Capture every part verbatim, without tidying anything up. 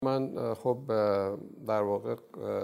من خب در واقع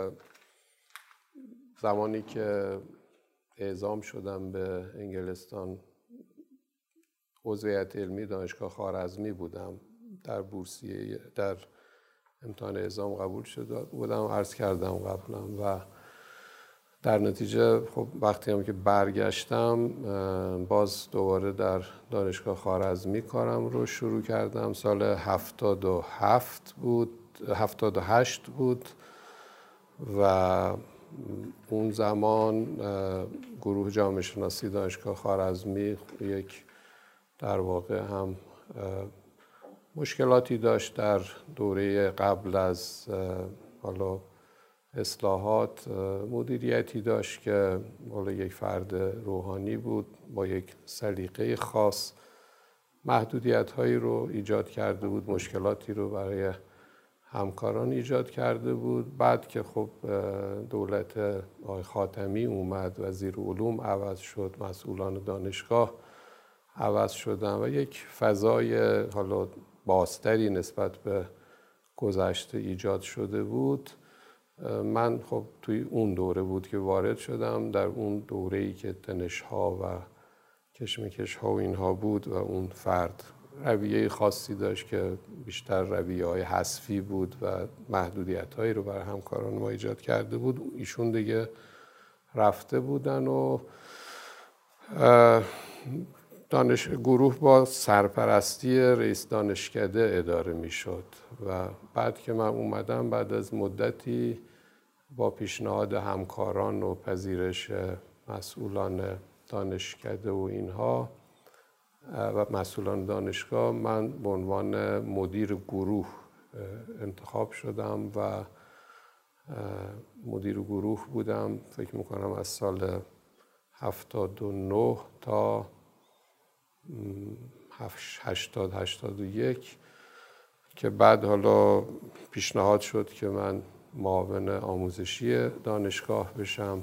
زمانی که اعزام شدم به انگلستان عضو هیئت علمی دانشگاه خوارزمی بودم. در بورسیه در امتحان اعزام قبول شده بودم، عرض کردم قبلا، و در نتیجه خب وقتی هم که برگشتم باز دوباره در دانشگاه خوارزمی کارم رو شروع کردم. سال هفتاد و هفت بود هفتاد و هشت بود و اون زمان گروه جامعه شناسی دانشگاه خوارزمی یک در واقع هم مشکلاتی داشت در دوره قبل از حالا اصلاحات. مدیریتی داشت که حالا یک فرد روحانی بود با یک سلیقه خاص، محدودیت هایی رو ایجاد کرده بود، مشکلاتی رو برای همکاران ایجاد کرده بود. بعد که خب دولت آقای خاتمی اومد، وزیر علوم عوض شد، مسئولان دانشگاه عوض شدن و یک فضای حالا بازتری نسبت به گذشته ایجاد شده بود. من خب توی اون دوره بود که وارد شدم، در اون دوره‌ای که تنش‌ها و کشمکش‌ها و اینها بود و اون فرد رویه خاصی داشت که بیشتر رویه‌های حذفی بود و محدودیت‌هایی رو برای همکاران ما ایجاد کرده بود. ایشون دیگه رفته بودن و دانش گروه با سرپرستی رئیس دانشکده اداره میشد و بعد که من اومدم، بعد از مدتی با پیشنهاد همکاران و پذیرش مسئولان دانشکده و اینها و مسئولان دانشگاه، من به عنوان مدیر گروه انتخاب شدم و مدیر گروه بودم. فکر میکنم از سال هفتاد و نه تا هشتاد هشتاد و یک که بعد حالا پیشنهاد شد که من معاون آموزشی دانشگاه بشم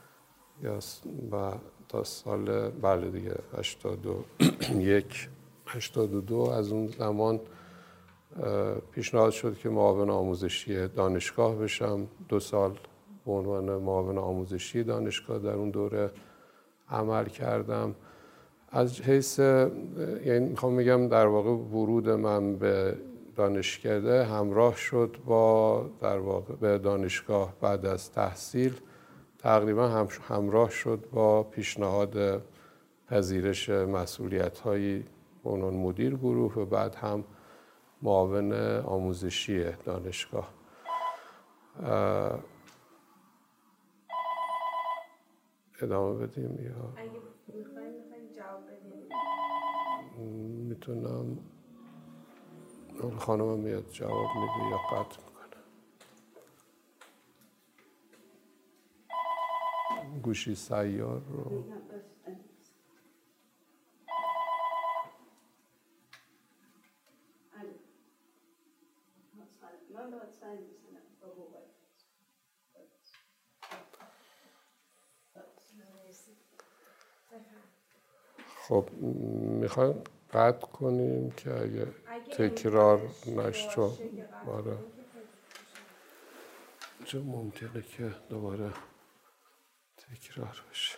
و تا سال بله دیگه هشتاد و یک هشتاد و دو از اون زمان پیشنهاد شد که معاون آموزشی دانشگاه بشم. دو سال به عنوان معاون آموزشی دانشگاه در اون دوره عمل کردم. از حیث یعنی میخوام بگم در واقع ورود من به دانشکده همراه شد با در واقع به دانشگاه بعد از تحصیل، تقریبا هم همراه شد با پیشنهاد پذیرش مسئولیت‌هایی به عنوان مدیر گروه و بعد هم معاون آموزشی دانشگاه. ادامه بدیم یا اگه میخوایم میخوایم جواب بدیم؟ میتونم خانمم میاد جواب میده یا قطع میکنه. گوشی سیار رو خب میخوایم قطع کنیم که اگه تکرار نشه. آره چه ممکنه که دوباره تکرار بشه.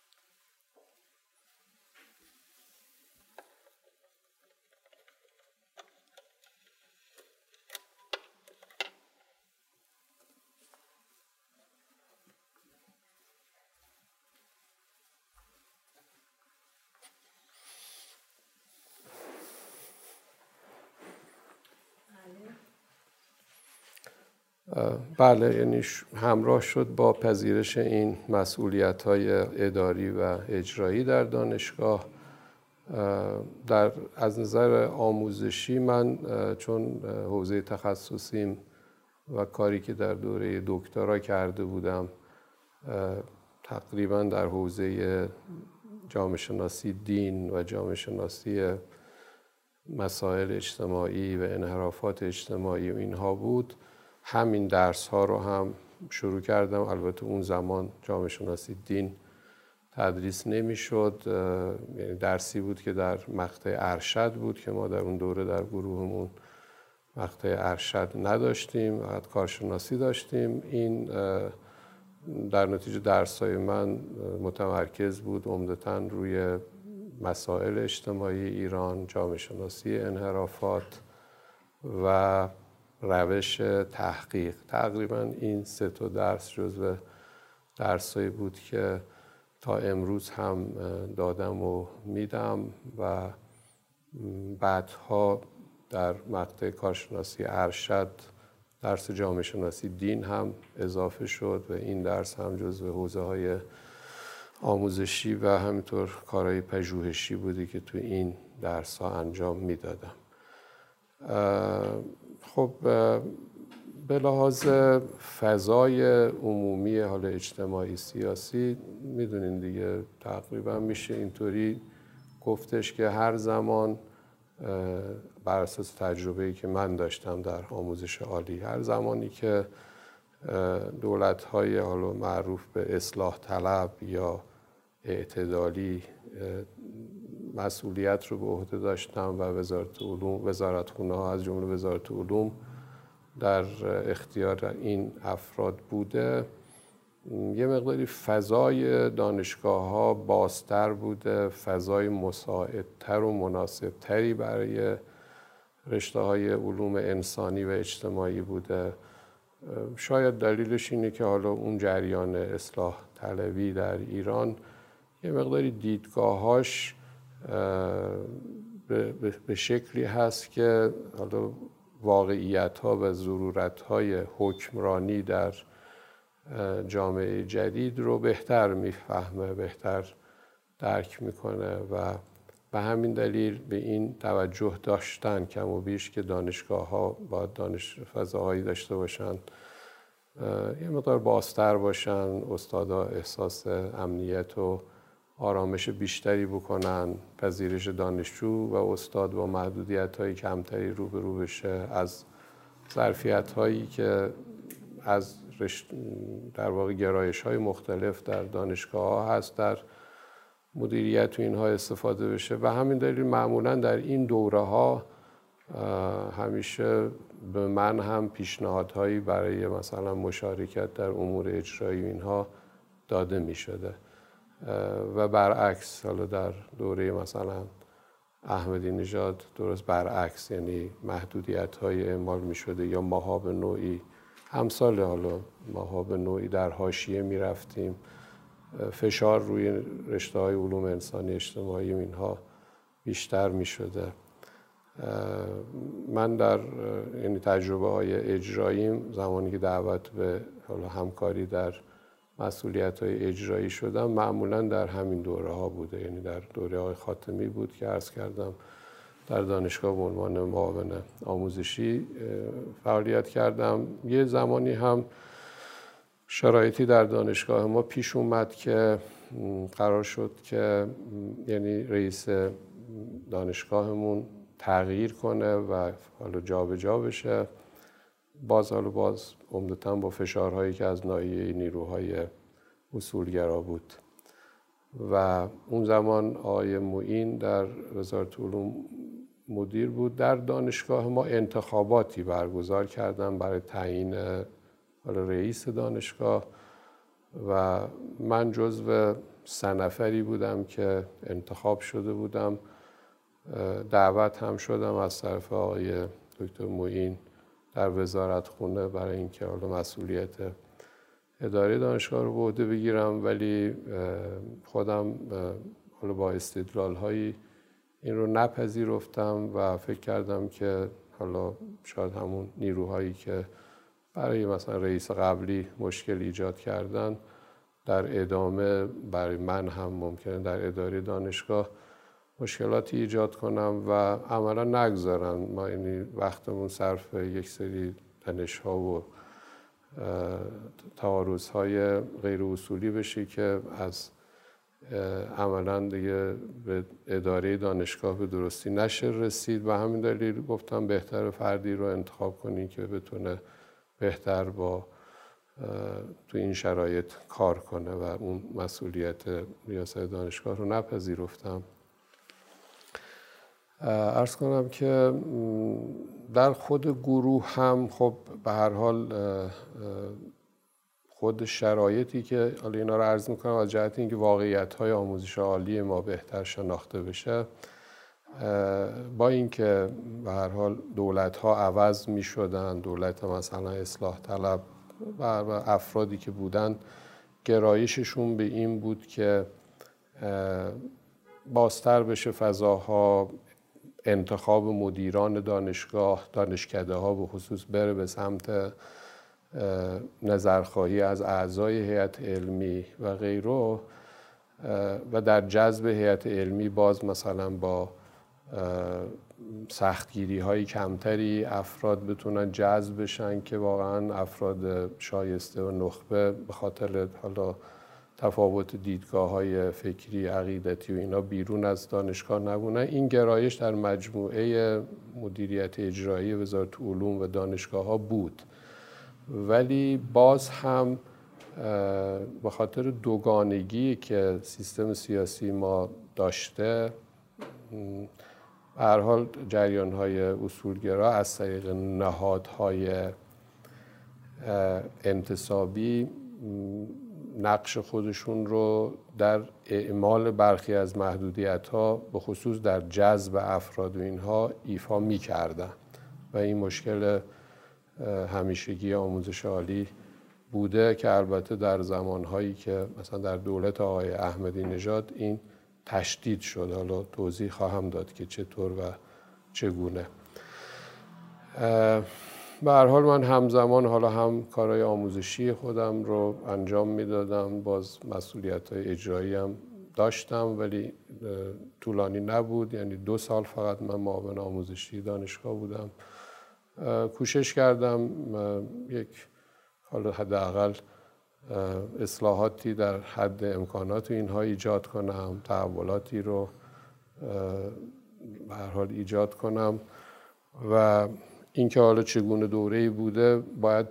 بله، یعنی همراه شد با پذیرش این مسئولیت‌های اداری و اجرایی در دانشگاه. در از نظر آموزشی من چون حوزه تخصصیم و کاری که در دوره دکترا کرده بودم تقریبا در حوزه جامعه شناسی دین و جامعه شناسی مسائل اجتماعی و انحرافات اجتماعی و اینها بود، همین درس ها رو هم شروع کردم. البته اون زمان جامعه شناسی دین تدریس نمیشد، یعنی درسی بود که در مقطع ارشد بود که ما در اون دوره در گروهمون مقطع ارشد نداشتیم، فقط کارشناسی داشتیم. این در نتیجه درس‌های من متمرکز بود عمدتاً روی مسائل اجتماعی ایران، جامعه شناسی انحرافات و روش تحقیق. تقریباً این سه تا درس جزو درسایی بود که تا امروز هم دادم و میدم و بعدها در مقطع کارشناسی ارشد درس جامعه شناسی دین هم اضافه شد و این درس هم جزو حوزه‌های آموزشی و همینطور کارهای پژوهشی بودی که تو این درس ها انجام میدادم. خب به لحاظ فضای عمومی حال اجتماعی سیاسی میدونین دیگه، تقریبا میشه اینطوری گفتش که هر زمان بر اساس تجربه‌ای که من داشتم در آموزش عالی، هر زمانی که دولت‌های حالا معروف به اصلاح طلب یا اعتدالی مسئولیت رو به عهده داشتن و وزارت علوم، وزارتخونه‌ها از جمله وزارت علوم در اختیار این افراد بوده، یه مقداری فضای دانشگاه‌ها بازتر بوده، فضای مساعدتر و مناسبتری برای رشته‌های علوم انسانی و اجتماعی بوده. شاید دلیلش اینه که حالا اون جریان اصلاح طلبی در ایران یه مقداری دیدگاهاش به شکلی هست که حالا واقعیت‌ها و ضرورت‌های حکمرانی در جامعه جدید رو بهتر میفهمه، بهتر درک میکنه و به همین دلیل به این توجه داشتن کم و بیش که دانشگاه‌ها باید دانش فضاهایی داشته باشن، یه مقدار بازتر باشن، استادا احساس امنیت و آرامش بیشتری بکنن، پذیرش دانشجو و استاد با محدودیت‌های کمتری روبرو بشه، از ظرفیت‌هایی که از در واقع گرایش‌های مختلف در دانشگاه‌ها هست در مدیریت و اینها استفاده بشه. و همین دلیل معمولاً در این دوره‌ها همیشه به من هم پیشنهادهایی برای مثلا مشارکت در امور اجرایی اینها داده می‌شده و برعکس حالا در دوره مثلا احمدی نژاد درست برعکس، یعنی محدودیت‌های اعمال می‌شده یا ماها به نوعی همسال حالا ماها به نوعی در حاشیه می‌رفتیم، فشار روی رشته‌های علوم انسانی اجتماعی اینها بیشتر می‌شده. من در یعنی تجربه‌های اجراییم زمانی که دعوت به حالا همکاری در مسئولیت‌های اجرایی شدم معمولاً در همین دوره‌ها بوده، یعنی در دوره آقای خاتمی بود که عرض کردم در دانشگاه به عنوان معاون آموزشی فعالیت کردم. یه زمانی هم شرایطی در دانشگاه ما پیش اومد که قرار شد که یعنی رئیس دانشگاهمون تغییر کنه و حالا جابجا بشه، باز حالا باز عمدتاً با فشارهایی که از ناحیه نیروهای اصولگرا بود و اون زمان آقای معین در وزارت علوم مدیر بود. در دانشگاه ما انتخاباتی برگزار کردن برای تعیین حالا رئیس دانشگاه و من جزو سه نفری بودم که انتخاب شده بودم. دعوت هم شدم از طرف آقای دکتر معین در وزارتخونه برای اینکه حالا مسئولیت اداره دانشگاه رو به عهده بگیرم، ولی خودم حالا با استدلال‌هایی این رو نپذیرفتم و فکر کردم که حالا شاید همون نیروهایی که برای مثلا رئیس قبلی مشکل ایجاد کردن در ادامه برای من هم ممکنه در اداره دانشگاه مشکلاتی ایجاد کنم و عملا نگذارن ما یعنی وقتمون صرف یک سری تنش‌ها و تعارض‌های غیر اصولی بشه که از عملا دیگه به اداره دانشگاه به درستی نشه رسید. و همین دلیل گفتم بهتر فردی رو انتخاب کنی که بتونه بهتر با تو این شرایط کار کنه و اون مسئولیت ریاست دانشگاه رو نپذیرفتم. عرض کنم که در خود گروه هم خب به هر حال خود شرایطی که حالا اینا رو عرض میکنم از جهت اینکه واقعیت‌های آموزش عالی ما بهتر شناخته بشه، با اینکه به هر حال دولت‌ها عوض می‌شدن، دولت مثلا اصلاح طلب و افرادی که بودن گرایششون به این بود که بازتر بشه فضاها، انتخاب مدیران دانشگاه، دانشکده ها به خصوص بره به سمت نظرخواهی از اعضای هیئت علمی و غیره، و در جذب هیئت علمی باز مثلا با سختگیری های کمتری افراد بتونن جذب بشن که واقعا افراد شایسته و نخبه به خاطر حالا تفاوت دیدگاه های فکری، عقیدتی و اینا بیرون از دانشگاه نبودن. این گرایش در مجموعه مدیریت اجرایی وزارت علوم و دانشگاه ها بود، ولی باز هم به خاطر دوگانگی که سیستم سیاسی ما داشته، به هر حال جریان‌های اصولگرا از طریق نهادهای انتصابی نقش خودشون رو در اعمال برخی از محدودیت‌ها به خصوص در جذب افراد و اینها ایفا می‌کردن و این مشکل همیشگی آموزش عالی بوده که البته در زمانهایی که مثلا در دولت آقای احمدی نژاد این تشدید شد. حالا توضیح خواهم داد که چطور و چگونه. به هر حال من همزمان حالا هم کارهای آموزشی خودم رو انجام میدادم، باز مسئولیت‌های اجرایی هم داشتم، ولی طولانی نبود، یعنی دو سال فقط من معاون آموزشی دانشگاه بودم. کوشش کردم یک حالا حداقل اصلاحاتی در حد امکانات اینها ایجاد کنم، تحولاتی رو به هر حال ایجاد کنم و اینکه حالا چگونه دوره‌ای بوده باید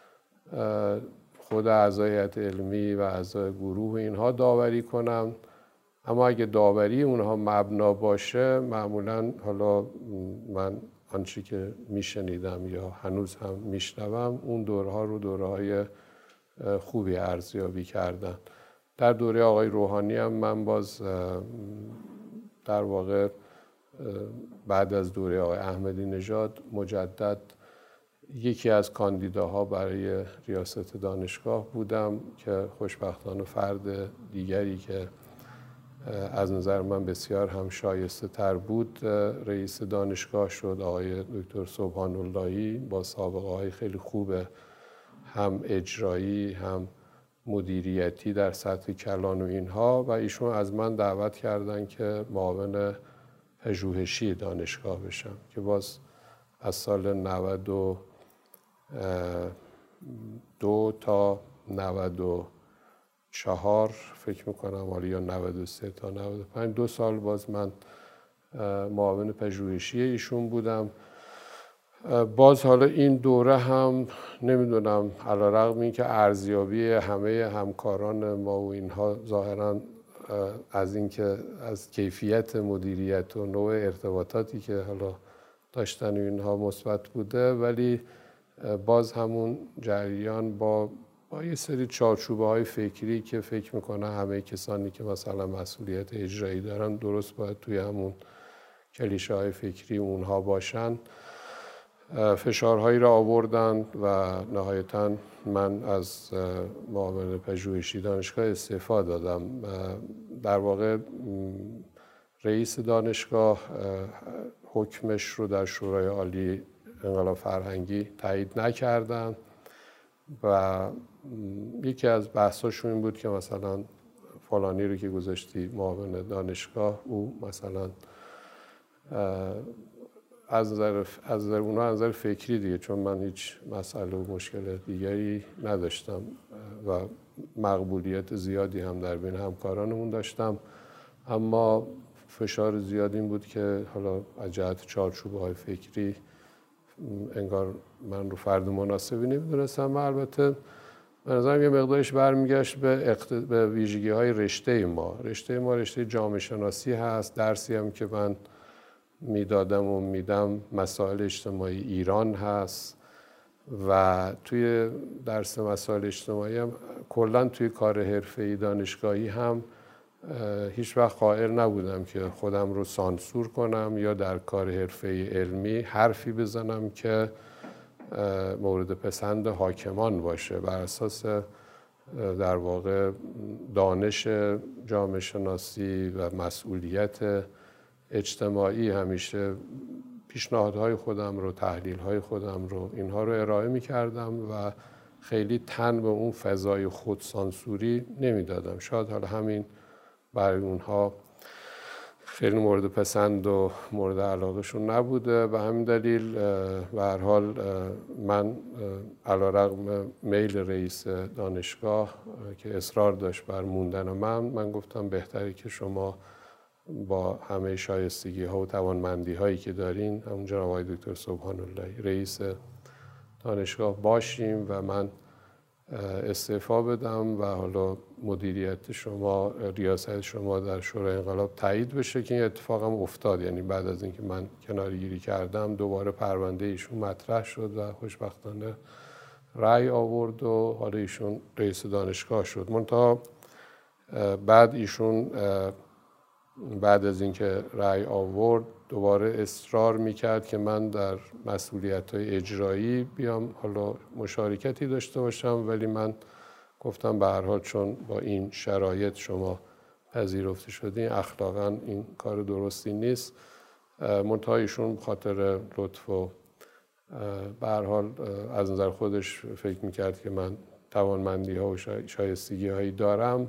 خود اعضای هیئت علمی و اعضای گروه اینها داوری کنم. اما اگه داوری اونها مبنا باشه، معمولا حالا من آنچه که میشنیدم یا هنوز هم میشنوم اون دورها رو دورهای خوبی ارزیابی کردن. در دوره آقای روحانی هم من باز در واقع بعد از دوره آقای احمدی نژاد مجدد یکی از کاندیداها برای ریاست دانشگاه بودم که خوشبختانه فرد دیگری که از نظر من بسیار هم شایسته تر بود رئیس دانشگاه شد، آقای دکتر سبحان اللهی، با سابقه های خیلی خوب هم اجرایی هم مدیریتی در سطح کلان و اینها، و ایشون از من دعوت کردن که معاون پژوهشی دانشگاه بشم که باز از سال نود و دو تا نود و چهار فکر میکنم، حالا یا نود و سه تا نود و پنج، دو سال باز من معاون پژوهشی ایشون بودم. باز حالا این دوره هم نمیدونم علیرغم این که ارزیابی همه همکاران ما و اینها ظاهرا از اینکه از کیفیت مدیریت و نوع ارتباطاتی که حالا داشتن اینها مثبت بوده، ولی باز همون جریان با با یه سری چارچوبه های فکری که فکر میکنه همه کسانی که مثلا مسئولیت اجرایی دارن درست باید توی همون کلیشه های فکری اونها باشن، فشارهایی را آوردن و نهایتاً من از معاون پژوهشی دانشگاه استعفا دادم. در واقع رئیس دانشگاه حکمش رو در شورای عالی انقلاب فرهنگی تایید نکردن و یکی از بحثاشون این بود که مثلا فلانی رو که گذاشتی معاون دانشگاه، او مثلا از نظر از نظر اونها از نظر فکری دیگه، چون من هیچ مسئله و مشکل دیگری نداشتم و مقبولیت زیادی هم در بین همکارانمون داشتم، اما فشار زیاد این بود که حالا از جهت چارچوبه های فکری انگار من رو فرد مناسبی نمیدونستم. من البته به نظرم یه مقدارش برمیگشت به, اقت... به ویژگی های رشته ما. رشته ما رشته جامعه شناسی هست، درسی هم که من میدادم و میدم مسائل اجتماعی ایران هست و توی درس مسائل اجتماعی هم کلا توی کار حرفه‌ای دانشگاهی هم هیچ وقت قائل نبودم که خودم رو سانسور کنم یا در کار حرفه‌ای علمی حرفی بزنم که مورد پسند حاکمان باشه. بر اساس در واقع دانش جامعه شناسی و مسئولیت اجتماعی همیشه پیشنهادهای خودم رو، تحلیلهای خودم رو، اینها رو ارائه می کردم و خیلی تن به اون فضای خودسانسوری نمی دادم. شاید حالا همین برای اونها خیلی مورد پسند و مورد علاقهشون نبوده. به همین دلیل به هر حال من علیرغم میل رئیس دانشگاه که اصرار داشت بر موندن من، من گفتم بهتره که شما با همه شایستگی ها و توانمندی هایی که دارین، همون جناب آقای دکتر سبحان الله رئیس دانشگاه باشیم و من استعفا بدم و حالا مدیریت شما، ریاست شما در شورای انقلاب تایید بشه که این اتفاق هم افتاد. یعنی بعد از اینکه من کناره‌گیری کردم دوباره پرونده ایشون مطرح شد و خوشبختانه رأی آورد و حالا ایشون رئیس دانشگاه شد. منتها بعد ایشون بعد از اینکه رأی آورد دوباره اصرار میکرد که من در مسئولیت‌های اجرایی بیام حالا مشارکتی داشته باشم، ولی من گفتم به هر حال چون با این شرایط شما پذیرفته شدین اخلاقاً این کار درستی نیست. منتها ایشون خاطر لطف و به هر حال از نظر خودش فکر میکرد که من توانمندی‌ها و شایستگی هایی دارم،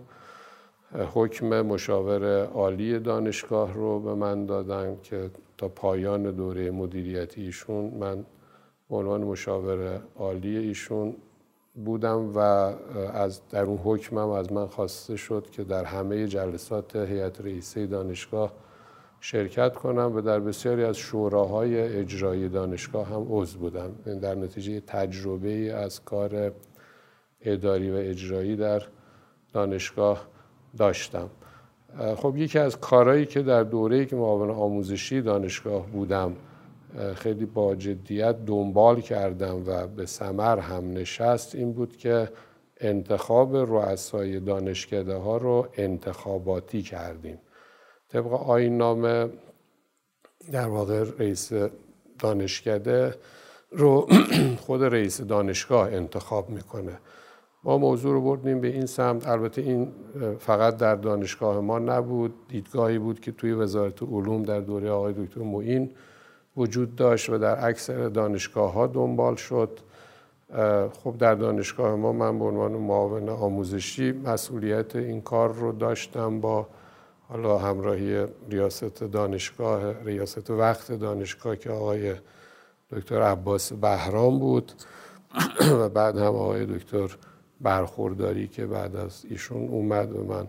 حکم مشاور عالی دانشگاه رو به من دادن که تا پایان دوره مدیریتی ایشون من به عنوان مشاور عالی ایشون بودم و از در اون حکمم از من خواسته شد که در همه جلسات هیئت رئیسه دانشگاه شرکت کنم و در بسیاری از شوراهای اجرایی دانشگاه هم عضو بودم. در نتیجه تجربه از کار اداری و اجرایی در دانشگاه داشتم. خب یکی از کارهایی که در دوره‌ای که معاون آموزشی دانشگاه بودم خیلی با جدیت دنبال کردم و به ثمر هم نشست این بود که انتخاب رؤسای دانشکده ها رو انتخاباتی کردیم. طبق آیین نامه در واقع رئیس دانشکده رو خود رئیس دانشگاه انتخاب میکنه. ما موضوع رو بردیم به این سمت. البته این فقط در دانشگاه ما نبود، دیدگاهی بود که توی وزارت علوم در دوره آقای دکتر معین وجود داشت و در اکثر دانشگاه ها دنبال شد. خب در دانشگاه ما من به عنوان معاون آموزشی مسئولیت این کار رو داشتم با حالا همراهی ریاست دانشگاه، ریاست وقت دانشگاه که آقای دکتر عباس بهرام بود و بعد هم آقای دکتر برخورداری که بعد از ایشون اومد و من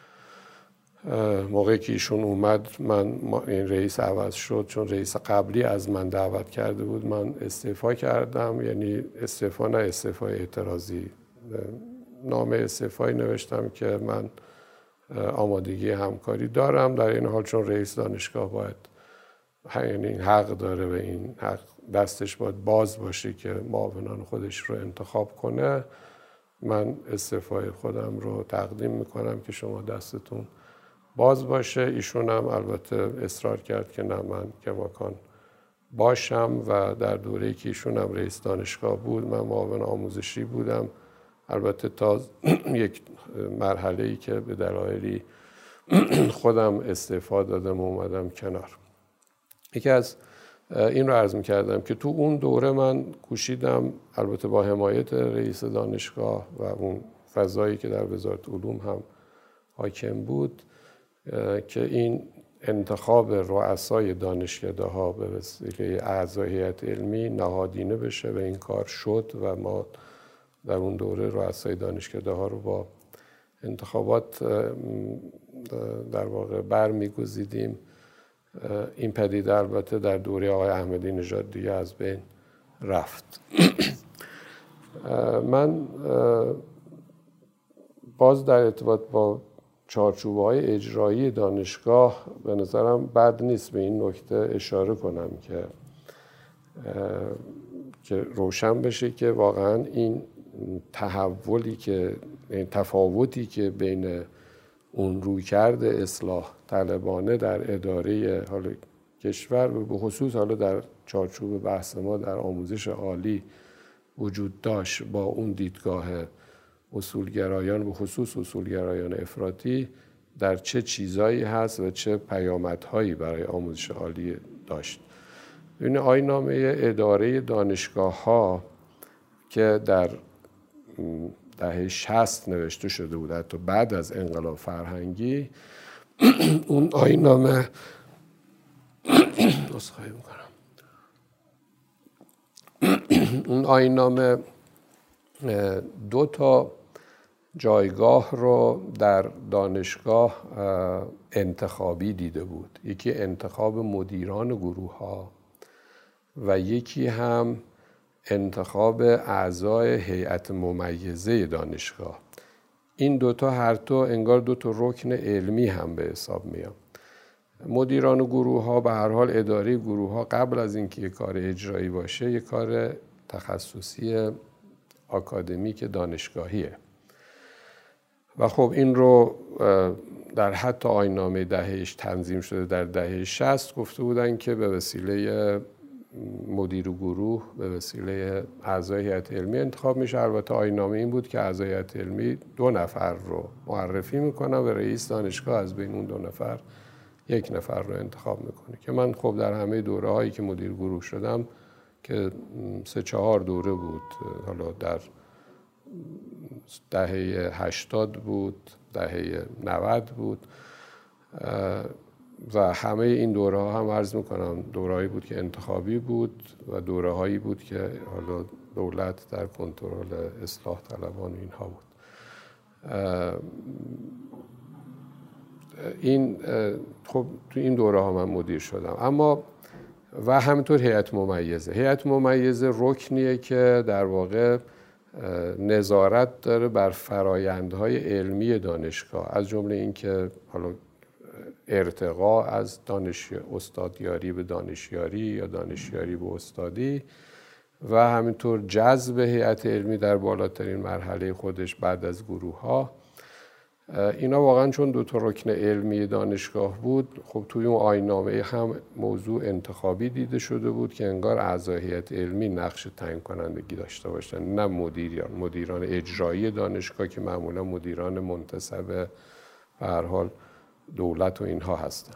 موقعی که ایشون اومد من این رئیس عوض شد، چون رئیس قبلی از من دعوت کرده بود من استعفا کردم. یعنی استعفا نه استعفای اعتراضی، نامه استعفایی نوشتم که من آمادگی همکاری دارم، در این حال چون رئیس دانشگاه باید یعنی حق داره و این حق دستش باید باز باشه که معاونان خودش رو انتخاب کنه، من استعفای خودم رو تقدیم میکنم که شما دستتون باز باشه. ایشون هم البته اصرار کرد که نه من کماکان باشم و در دوره‌ای که ایشون هم رئیس دانشگاه بود من معاون آموزشی بودم. البته تا یک مرحله‌ای که به دلایلی خودم استعفا دادم و اومدم کنار. یکی از این رو عرض می‌کردم که تو اون دوره من کوشیدم، البته با حمایت رئیس دانشگاه و اون فضایی که در وزارت علوم هم حاکم بود، که این انتخاب رؤسای دانشکده‌ها به وسیله اعضای هیئت علمی نهادینه بشه و این کار شد و ما در اون دوره رؤسای دانشکده‌ها رو با انتخابات در واقع برمی‌گزیدیم. این پدیده البته در دوره آقای احمدی نژاد دیگه از بین رفت. من باز در ارتباط با چارچوب‌های اجرایی دانشگاه به نظرم بد نیست به این نکته اشاره کنم که که روشن بشه که واقعا این تحولی که این تفاوتی که بین اون رویکرد اصلاح طلبانه در اداره حال کشور و به خصوص حالا در چارچوب بحث ما در آموزش عالی وجود داشت با اون دیدگاه اصولگرایان به خصوص اصولگرایان افراطی در چه چیزایی هست و چه پیامدهایی برای آموزش عالی داشت. این آیین‌نامه اداره دانشگاه‌ها که در دهه شصت نوشته شده بود حتی بعد از انقلاب فرهنگی اون آیین‌نامه عذرخواهی می‌کنم اون آیین‌نامه دو تا جایگاه رو در دانشگاه انتخابی دیده بود. یکی انتخاب مدیران گروه‌ها و یکی هم انتخاب اعضای هیئت ممیزه دانشگاه. این دوتا هر دو انگار دوتا رکن علمی هم به حساب میان. مدیران گروه ها به هر حال اداره گروه ها قبل از اینکه یک کار اجرایی باشه یک کار تخصصی آکادمیک دانشگاهیه و خب این رو در حتی آیین‌نامه دههش تنظیم شده در دهه شصت گفته بودن که به وسیله مدیر گروه به وسیله اعضای هیئت علمی انتخاب میشه. البته آیین‌نامه این بود که اعضای هیئت علمی دو نفر رو معرفی میکنن و رئیس دانشگاه از بین اون دو نفر یک نفر رو انتخاب میکنه که من خب در همه دوره هایی که مدیر گروه شدم که سه چهار دوره بود، حالا در دهه هشتاد بود، دهه نود بود و همه این دوره ها هم عرض میکنم دوره هایی بود که انتخابی بود و دوره هایی بود که حالا دولت در کنترل اصلاح طلبان اینها بود. این خب تو این دوره ها من مدیر شدم. اما و همینطور هیئت ممیزه. هیئت ممیزه رکنیه که در واقع نظارت داره بر فرایندهای علمی دانشگاه، از جمله اینکه حالا ارتقا از دانش استادیاری به دانشیاری یا دانشیاری به استادی و همینطور جذب هیئت علمی در بالاترین مرحله خودش بعد از گروه ها. اینا واقعا چون دو تا رکن علمی دانشگاه بود، خب توی اون آیین‌نامه هم موضوع انتخابی دیده شده بود که انگار اعضای هیئت علمی نقش تعیین کنندگی داشته باشن، نه مدیران مدیران اجرایی دانشگاه که معمولا مدیران منتسب به هر حال دولت و اینها هستن.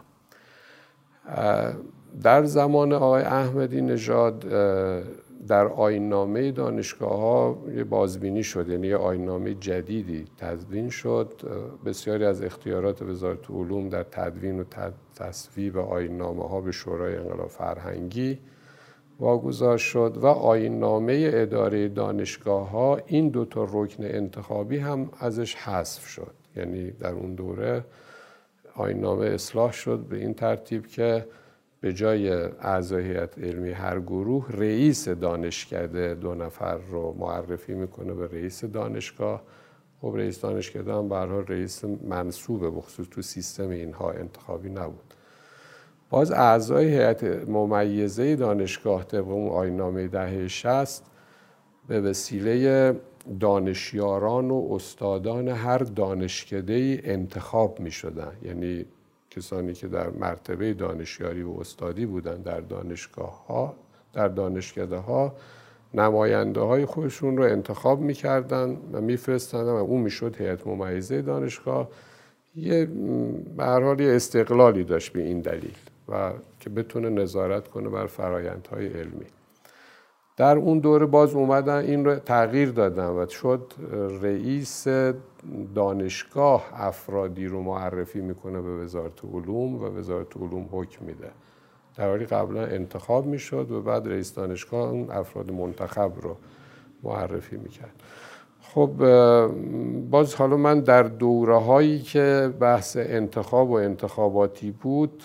در زمان آقای احمدی نژاد در آیین‌نامه دانشگاه‌ها یه بازبینی شد، یعنی یه آیین‌نامه جدیدی تدوین شد. بسیاری از اختیارات وزارت علوم در تدوین و تصویب آیین‌نامه‌ها به شورای انقلاب فرهنگی واگذار شد و آیین‌نامه اداره دانشگاه‌ها این دو تا رکن انتخابی هم ازش حذف شد. یعنی در اون دوره آیین‌نامه اصلاح شد به این ترتیب که به جای اعضای هیئت علمی هر گروه رئیس دانشکده دو نفر رو معرفی میکنه به رئیس دانشگاه. خب رئیس دانشکده هم به هر حال رئیس منصوبه، بخصوص تو سیستم اینها انتخابی نبود. باز اعضای هیئت ممیزه دانشگاه طبق اون آیین‌نامه دهه شصت به وسیله دانشیاران و استادان هر دانشکده‌ای انتخاب میشدن، یعنی کسانی که در مرتبه دانشیاری و استادی بودن در دانشگاه ها در دانشکده ها نماینده های خودشون رو انتخاب میکردن و میفرستن و اون میشد هیئت ممیزه دانشگاه. یه به هر حال یه استقلالی داشت به این دلیل و که بتونه نظارت کنه بر فرآیندهای علمی. در اون دوره باز اومدن این رو تغییر دادن و شد رئیس دانشگاه افرادی رو معرفی میکنه به وزارت علوم و وزارت علوم حکم میده، در حالی قبلا انتخاب میشد و بعد رئیس دانشگاه اون افراد منتخب رو معرفی میکرد. خب باز حالا من در دوره هایی که بحث انتخاب و انتخاباتی بود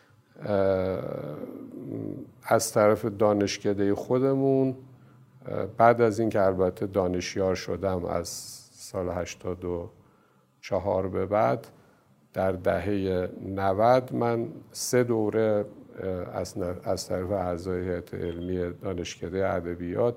از طرف دانشکده خودمون، بعد از این که البته دانشیار شدم از سال هشتاد و چهار به بعد، در دهه نود من سه دوره از طرف اعضای هیئت علمی دانشکده ادبیات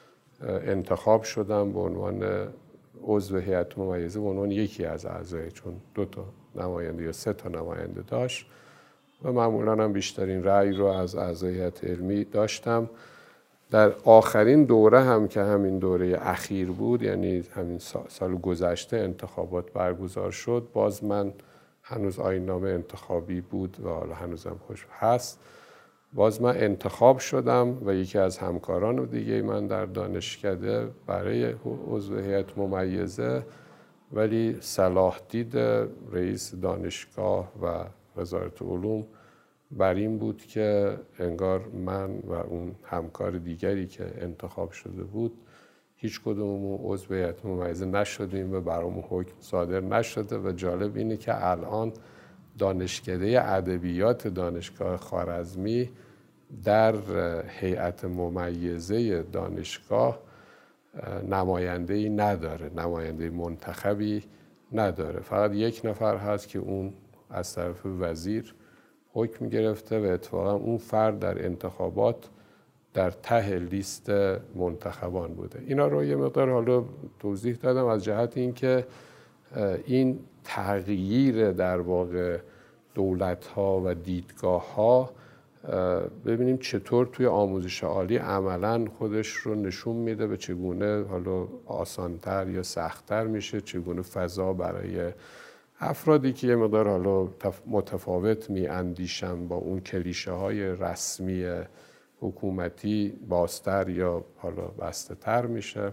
انتخاب شدم به عنوان عضو هیئت ممیزه، به عنوان یکی از اعضای، چون دو تا نماینده یا سه تا نماینده داشت و معمولاً هم بیشترین رأی رو از اعضای هیئت علمی داشتم. در آخرین دوره هم که همین دوره اخیر بود، یعنی همین سال گذشته انتخابات برگزار شد، باز من هنوز آیین‌نامه انتخابی بود و حالا هنوزم خوش هست، باز من انتخاب شدم و یکی از همکاران دیگه من در دانشکده برای عضو هیئت ممیزه، ولی صلاح دید رئیس دانشگاه و وزارت علوم بر این بود که انگار من و اون همکار دیگری که انتخاب شده بود هیچ کدوممون عضو هیئت ممیزه نشدیم و برامون حکم صادر نشده. و جالب اینه که الان دانشکده ادبیات دانشگاه خوارزمی در هیئت ممیزه دانشگاه نماینده‌ای نداره، نماینده منتخبی نداره، فقط یک نفر هست که اون از طرف وزیر حکم گرفته و اتفاقا اون فرد در انتخابات در ته لیست منتخبان بوده. اینا رو یه مقدار حالا توضیح دادم از جهت اینکه این تغییر در واقع دولت‌ها و دیدگاه‌ها ببینیم چطور توی آموزش عالی عملاً خودش رو نشون میده، به چگونه حالا آسان‌تر یا سخت‌تر میشه، چگونه فضا برای افرادی که یه مقدار حالا متفاوت میاندیشن با اون کلیشه های رسمی حکومتی بازتر یا حالا بسته تر میشه.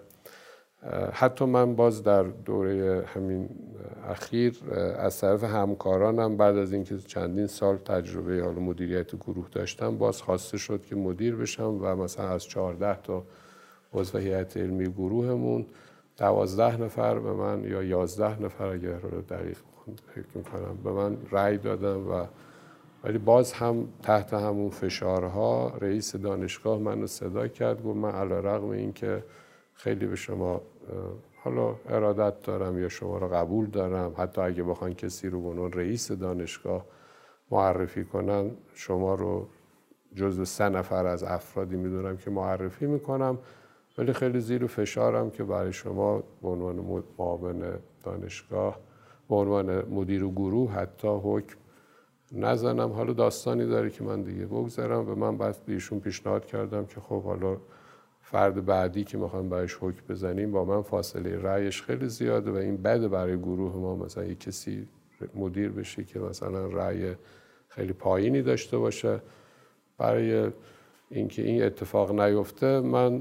حتی من باز در دوره همین اخیر از طرف همکارانم بعد از اینکه چندین سال تجربه حالا مدیریت گروه داشتم، باز خواسته شد که مدیر بشم و مثلا از چهارده تا عضو هیئت علمی گروهمون دوازده نفر به من یا یازده نفر اگر دقیق فکر میکنم به من رأی دادم و ولی باز هم تحت همون فشارها رئیس دانشگاه منو صدا کرد، گفت من علیرغم این که خیلی به شما حالا ارادت دارم یا شما رو قبول دارم، حتی اگه بخوان کسی رو به عنوان رئیس دانشگاه معرفی کنن شما رو جزو سه نفر از افرادی میدونم که معرفی میکنم، ولی خیلی زیر فشارم که برای شما به عنوان معاون دانشگاه به عنوان مدیر گروه حتی حکم نزنم. حالا داستانی داره که من دیگه بگذارم و من بعد بهشون پیشنهاد کردم که خب حالا فرد بعدی که میخوایم برایش حکم بزنیم با من فاصله رأیش خیلی زیاده و این بده برای گروه ما مثلا یک کسی مدیر بشه که مثلا رأی خیلی پایینی داشته باشه. برای اینکه این اتفاق نیفته من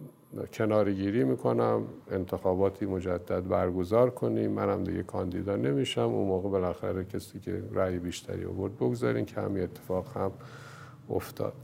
کنارگیری میکنم، انتخاباتی مجدد برگزار کنیم، منم دیگه کاندیدا نمیشم، اون موقع بالاخره کسی که رأی بیشتری آورد بگذارین که همین اتفاق هم افتاد.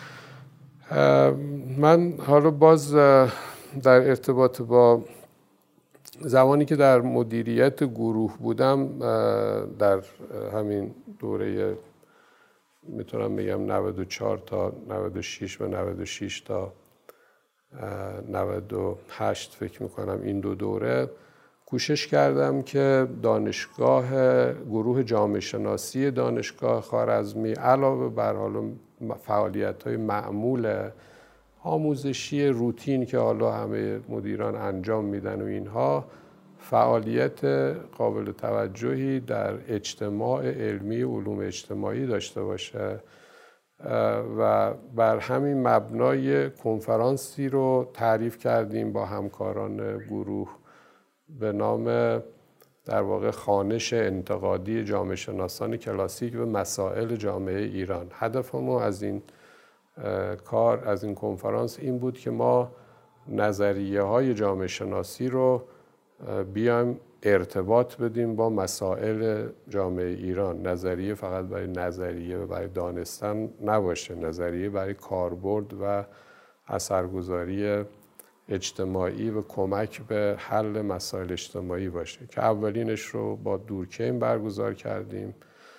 من حالا باز در ارتباط با زمانی که در مدیریت گروه بودم در همین دوره میتونم بگم نود و چهار تا نود و شش و نود و شش تا نود و هشت فکر میکنم این دو دوره کوشش کردم که دانشگاه گروه جامعه شناسی دانشگاه خوارزمی علاوه بر حالا فعالیت‌های معمول آموزشی روتین که حالا همه مدیران انجام میدن و اینها، فعالیت قابل توجهی در اجتماع علمی علوم اجتماعی داشته باشه و بر همین مبنای کنفرانسی رو تعریف کردیم با همکاران گروه به نام در واقع خوانش انتقادی جامعه شناسان کلاسیک و مسائل جامعه ایران. هدفمون از این کار از این کنفرانس این بود که ما نظریه های جامعه شناسی رو بیایم ارتباط بدیم با مسائل جامعه ایران. نظریه فقط برای نظریه و برای دانستن نباشه، نظریه برای کاربرد و اثرگذاری اجتماعی و کمک به حل مسائل اجتماعی باشه که اولینش رو با دورکیم برگزار کردیم،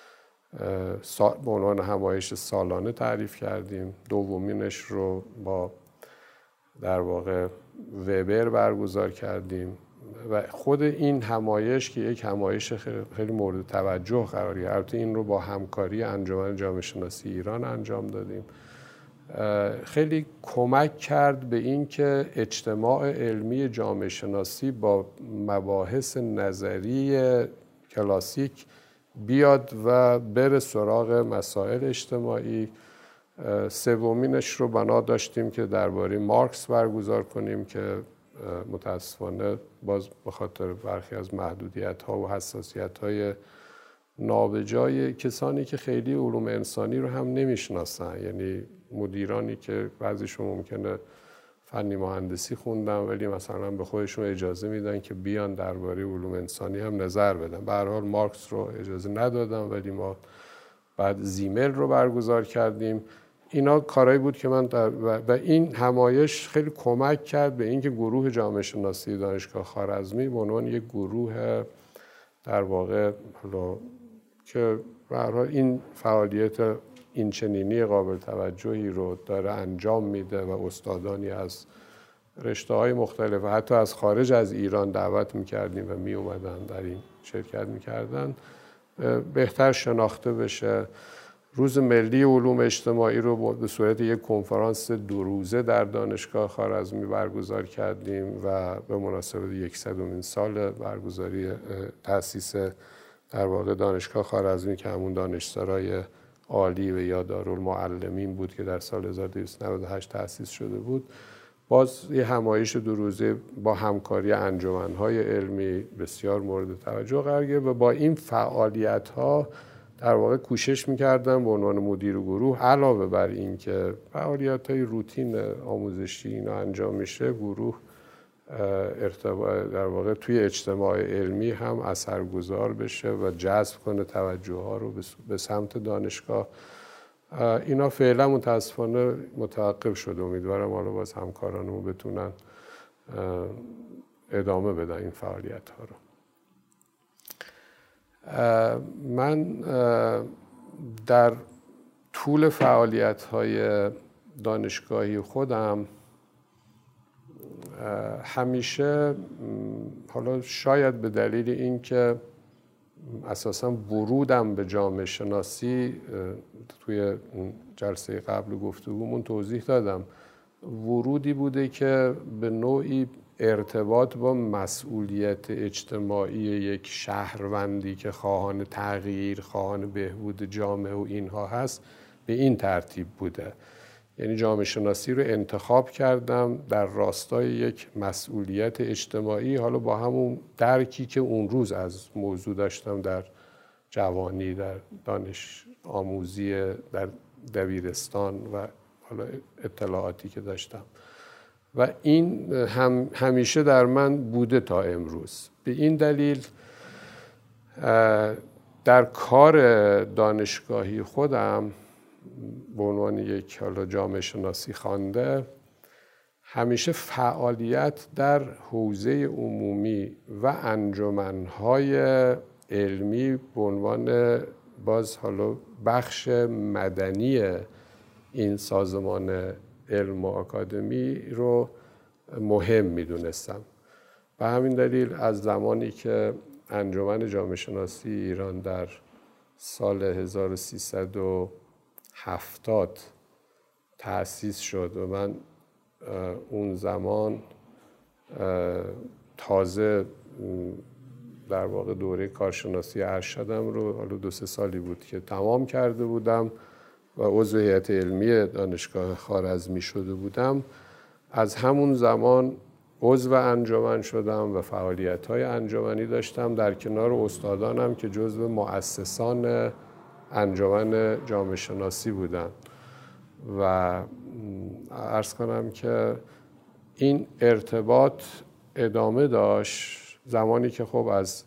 به عنوان همایش سالانه تعریف کردیم. دومینش رو با در واقع وبر برگزار کردیم و خود این همایش که یک همایش خیلی مورد توجه قرار گرفت، البته این رو با همکاری انجمن جامعه شناسی ایران انجام دادیم، خیلی کمک کرد به این که اجتماع علمی جامعه شناسی با مباحث نظری کلاسیک بیاد و بره سراغ مسائل اجتماعی. سومینش رو بنا داشتیم که درباره مارکس برگزار کنیم که متاسفانه باز به خاطر برخی از محدودیت‌ها و حساسیت‌های نابجای کسانی که خیلی علوم انسانی رو هم نمیشناسن، یعنی مدیرانی که بعضیشون ممکنه فنی مهندسی خوندن ولی مثلا به خودشون اجازه میدن که بیان درباره علوم انسانی هم نظر بدن. به هر حال مارکس رو اجازه ندادن ولی ما بعد زیمل رو برگزار کردیم. اینا کارهایی بود که من در و این همایش خیلی کمک کرد به اینکه گروه جامعه شناسی دانشگاه خوارزمی به عنوان یک گروه در واقع حالا که به هر حال این فعالیت این چنینی قابل توجهی رو داره انجام میده و استادانی از رشته‌های مختلف و حتی از خارج از ایران دعوت میکردیم و می اومدن در این شرکت میکردن، بهتر شناخته بشه. روز ملی علوم اجتماعی رو به صورت یک کنفرانس دو روزه در دانشگاه خوارزمی برگزار کردیم و به مناسبت صدمین سال برگزاری تأسیس در واقع دانشگاه خوارزمی که همون دانشسرای عالی و یا دارالمعلمین بود که در سال هزار و دویست و نود و هشت تأسیس شده بود، باز یه همایش دو روزه با همکاری انجمن‌های علمی بسیار مورد توجه قرار گرفت و با این فعالیت‌ها در واقع کوشش می‌کردم به عنوان مدیر گروه علاوه بر این که فعالیت‌های روتین آموزشی اینا انجام میشه، گروه ارتباط در واقع توی اجتماع علمی هم اثرگذار بشه و جذب کنه توجه ها رو به سمت دانشگاه. اینا فعلا متاسفانه متوقف شده. امیدوارم حالا باز همکارانمون بتونن ادامه بدن این فعالیت ها رو. من در طول فعالیت های دانشگاهی خودم همیشه، حالا شاید به دلیل اینکه اساساً ورودم به جامعه شناسی توی جلسه قبل گفتگومون توضیح دادم، ورودی بوده که به نوعی ارتباط با مسئولیت اجتماعی یک شهروندی که خواهان تغییر، خواهان بهبود جامعه و اینها هست به این ترتیب بوده. یعنی جامعه شناسی رو انتخاب کردم در راستای یک مسئولیت اجتماعی، حالا با همون درکی که اون روز از موضوع داشتم در جوانی، در دانش آموزی، در دبیرستان و حالا اطلاعاتی که داشتم و این هم همیشه در من بوده تا امروز. به این دلیل در کار دانشگاهی خودم به عنوان یک حالا جامعه شناسی خوانده همیشه فعالیت در حوزه عمومی و انجمن‌های علمی به عنوان باز حالا بخش مدنی این سازمان علم و آکادمی رو مهم می‌دونستم. به همین دلیل از زمانی که انجمن جامعه شناسی ایران در سال هزار و سیصد و هفتاد تأسیس شد و من اون زمان تازه در واقع دوره کارشناسی ارشدم رو حالا دو سه سالی بود که تمام کرده بودم و عضو هیئت علمی دانشگاه خوارزمی شده بودم، از همون زمان عضو انجمن شدم و فعالیت‌های انجمنی داشتم در کنار استادانم که جزو مؤسسان انجمن جامعه شناسی بودن و عرض کنم که این ارتباط ادامه داشت زمانی که خب از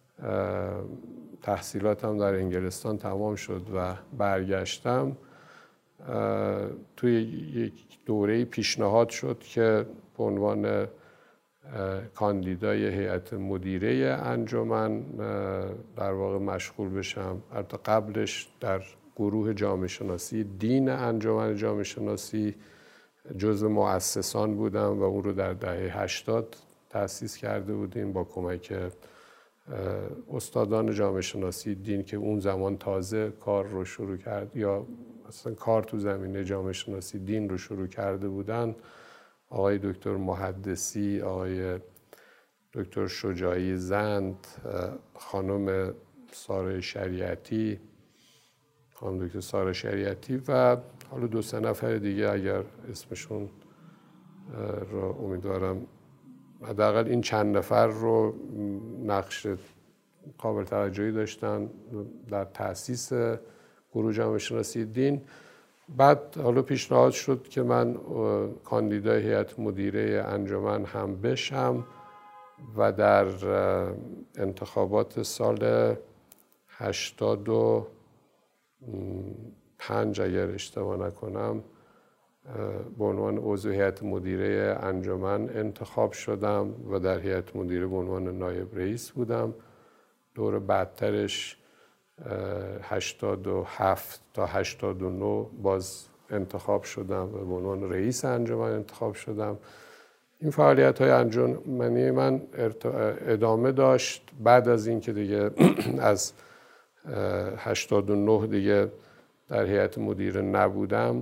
تحصیلاتم در انگلستان تمام شد و برگشتم. توی یک دوره پیشنهاد شد که به عنوان کاندیدای هیئت مدیره انجمن در واقع مشغول بشم. حتی قبلش در گروه جامعه شناسی دین انجمن جامعه شناسی جزو مؤسسان بودم و اون رو در دهه هشتاد تأسیس کرده بودیم با کمک استادان جامعه شناسی دین که اون زمان تازه کار رو شروع کرد یا مثلا کار تو زمینه جامعه شناسی دین رو شروع کرده بودن. آقای دکتر محدثی، آقای دکتر شجاعی زند، خانم ساره شریعتی، خانم دکتر ساره شریعتی و حالا دو سه نفر دیگه اگر اسمشون رو امیدوارم حداقل این چند نفر رو نقش قابل توجهی داشتن در تأسیس گروه جامعه شناسی دین. بعد حالا پیشنهاد شد که من کاندیدای هیئت مدیره انجمن هم بشم و در انتخابات سال هشتاد و پنج اگر اشتباه نکنم به عنوان عضو هیئت مدیره انجمن انتخاب شدم و در هیئت مدیره به عنوان نایب رئیس بودم. دور بعدترش هشتاد و هفت تا هشتاد و نه باز انتخاب شدم و به عنوان رئیس انجمن انتخاب شدم. این فعالیت های انجمنی من ادامه داشت. بعد از اینکه دیگه از هشتاد و نه دیگه در هیئت مدیره نبودم،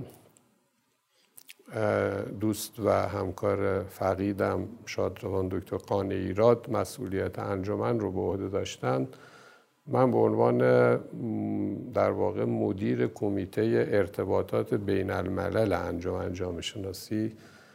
دوست و همکار فقیدم شادروان دکتر قانعی راد مسئولیت انجمن رو به عهده داشتن. من به عنوان در واقع مدیر کمیته ارتباطات بین الملل انجمن جامعه شناسی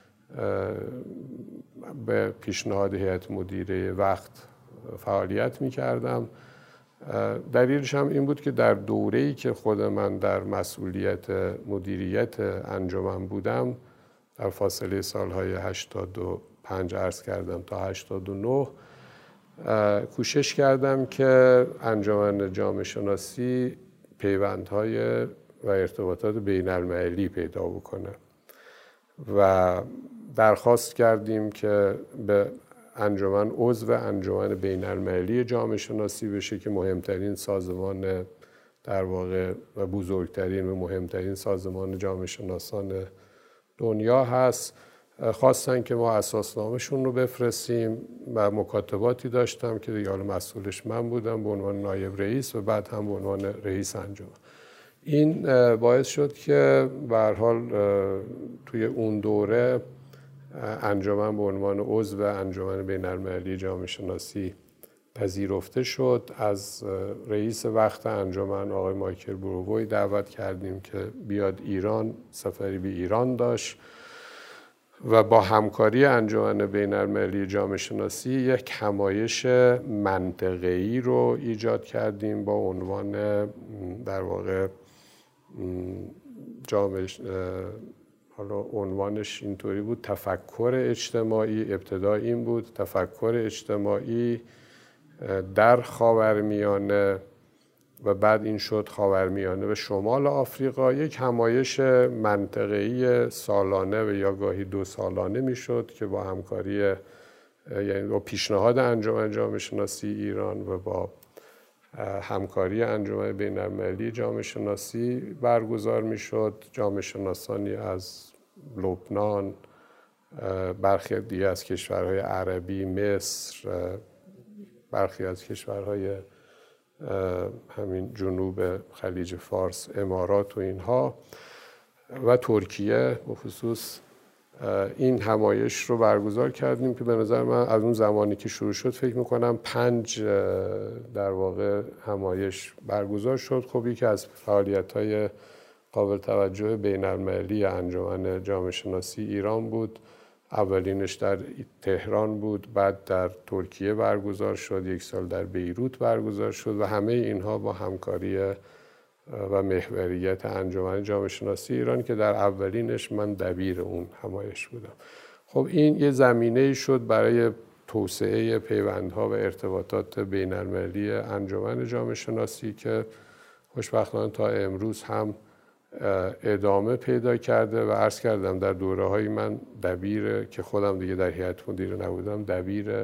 به پیشنهاد هیئت مدیره وقت فعالیت می کردم. دلیلش هم این بود که در دوره‌ای که خود من در مسئولیت مدیریت انجمن بودم، در فاصله سالهای هشتاد و پنج عرض کردم تا هشتاد و نه، کوشش کردم که انجمن جامعه شناسی پیوندهای و ارتباطات بین المللی پیدا بکنه و درخواست کردیم که به انجمن عضو انجمن بین المللی جامعه شناسی بشه که مهمترین سازمان در واقع و بزرگترین و مهمترین سازمان جامعه شناسان دنیا هست. خواستن که ما اساسنامه‌شون رو بفرستیم و مکاتباتی داشتم که دیگه حالا مسئولش من بودم به عنوان نایب رئیس و بعد هم به عنوان رئیس انجمن. این باعث شد که به هر حال توی اون دوره انجمن به عنوان عضو انجمن بین المللی جامعه شناسی پذیرفته شد. از رئیس وقت انجمن آقای مایکل برووی دعوت کردیم که بیاد ایران، سفری به ایران داشت و با همکاری انجمن بین المللی جامعه شناسی یک همایش منطقه‌ای رو ایجاد کردیم با عنوان در واقع جامعه حالا عنوانش اینطوری بود تفکر اجتماعی. ابتدا این بود تفکر اجتماعی در خاورمیانه و بعد این شد خاورمیانه و شمال آفریقا. یک همایش منطقه‌ای سالانه و یا گاهی دو سالانه میشد که با همکاری یعنی با پیشنهاد انجمن جامعه شناسی ایران و با همکاری انجمن بین المللی جامعه شناسی برگزار میشد. جامعه شناسانی از لبنان، برخی دیگه از کشورهای عربی، مصر، برخی از کشورهای همین جنوب خلیج فارس، امارات و اینها و ترکیه به خصوص این همایش رو برگزار کردیم که به نظر من از اون زمانی که شروع شد فکر میکنم پنج در واقع همایش برگزار شد. خب یکی از فعالیت‌های قابل توجه بین المللی انجمن جامعه شناسی ایران بود. اولینش در تهران بود، بعد در ترکیه برگزار شد، یک سال در بیروت برگزار شد و همه اینها با همکاری و محوریت انجمن جامعه شناسی ایران که در اولینش من دبیر اون همایش بودم. خب این یه زمینه‌ای شد برای توسعه پیوندها و ارتباطات بین المللی انجمن جامعه شناسی که خوشبختانه تا امروز هم ادامه پیدا کرده و عرض کردم در دوره‌های من دبیر که خودم دیگه در هیئت مدیره نبودم دبیر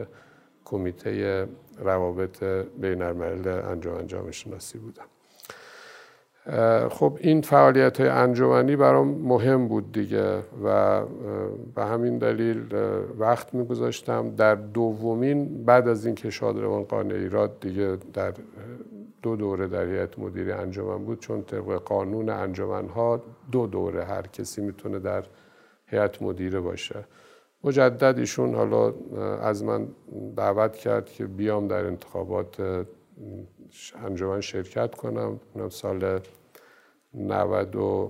کمیته روابط بین الملل انجمن جامعه شناسی بودم. خب این فعالیت های انجمنی برام مهم بود دیگه و به همین دلیل وقت میگذاشتم. در دومین بعد از اینکه شادروان قانعی راد دیگه در دو دوره در هیئت مدیره انجمن بود، چون طبق قانون انجمن‌ها دو دوره هر کسی میتونه در هیئت مدیره باشه. مجدد ایشون حالا از من دعوت کرد که بیام در انتخابات انجمن شرکت کنم. اونم سال نود و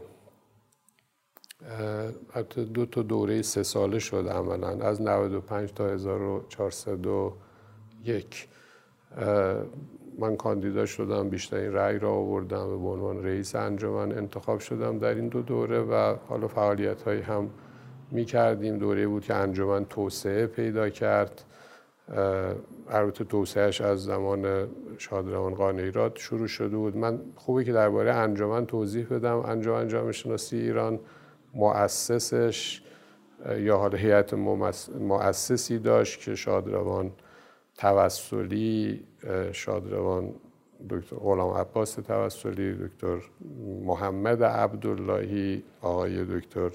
حتی دو تا دوره سه ساله شد عملا، از نود و پنج تا هزار و چهارصد و یک من کاندیدا شدم، بیشترین رأی را آوردم، به عنوان رئیس انجمن انتخاب شدم در این دو دوره و حالا فعالیت هایی هم می کردیم. دوره بود که انجمن توسعه پیدا کرد، البته توسعهش از زمان شادروان قانعی راد شروع شده بود. من خوبه که درباره انجمن توضیح بدم. انجمن جامعه شناسی ایران مؤسسش یا حالا هیئت مؤسسی داشت که شادروان توسلی، شادروان دکتر غلام عباس توسلی، دکتر محمد عبداللهی، آقای دکتر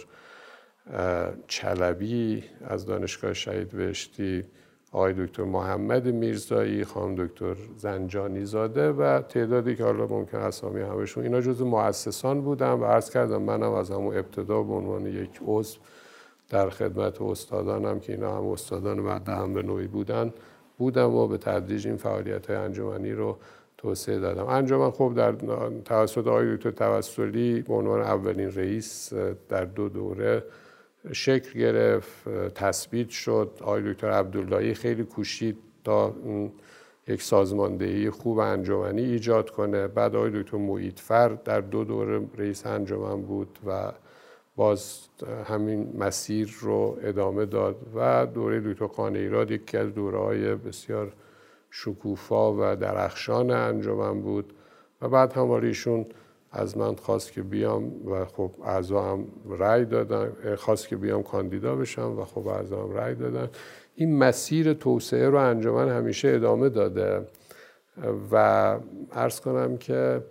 چلبی از دانشگاه شهید بهشتی، آقای دکتر محمد میرزایی، خانم دکتر زنجانی زاده و تعدادی که حالا ممکن اسامی همشون، اینا جزو مؤسسان بودن و عرض کردم منم از همون ابتدا به عنوان یک عضو در خدمت استادانم که اینا هم استادان بعد هم به نوعی بودن بودم و به تدریج این فعالیت‌های انجمنی رو توسعه دادم. انجمن خب در توسط آقای دکتر توسلی به عنوان اولین رئیس در دو دوره شکل گرفت، تثبیت شد. آقای دکتر عبداللهی خیلی کوشید تا یک سازماندهی خوب انجمنی ایجاد کنه. بعد آقای دکتر معیدفر در دو دوره رئیس انجمن بود و باز همین مسیر رو ادامه داد و دوره دکتر قانعی راد یکی از دوره‌های بسیار شکوفا و درخشان انجمن بود و بعد هم ایشون از من خواست که بیام و خب اعضا هم رأی دادن، خواست که بیام کاندیدا بشم و خب اعضا هم رأی دادن. این مسیر توسعه رو انجمن همیشه ادامه داده و عرض کنم که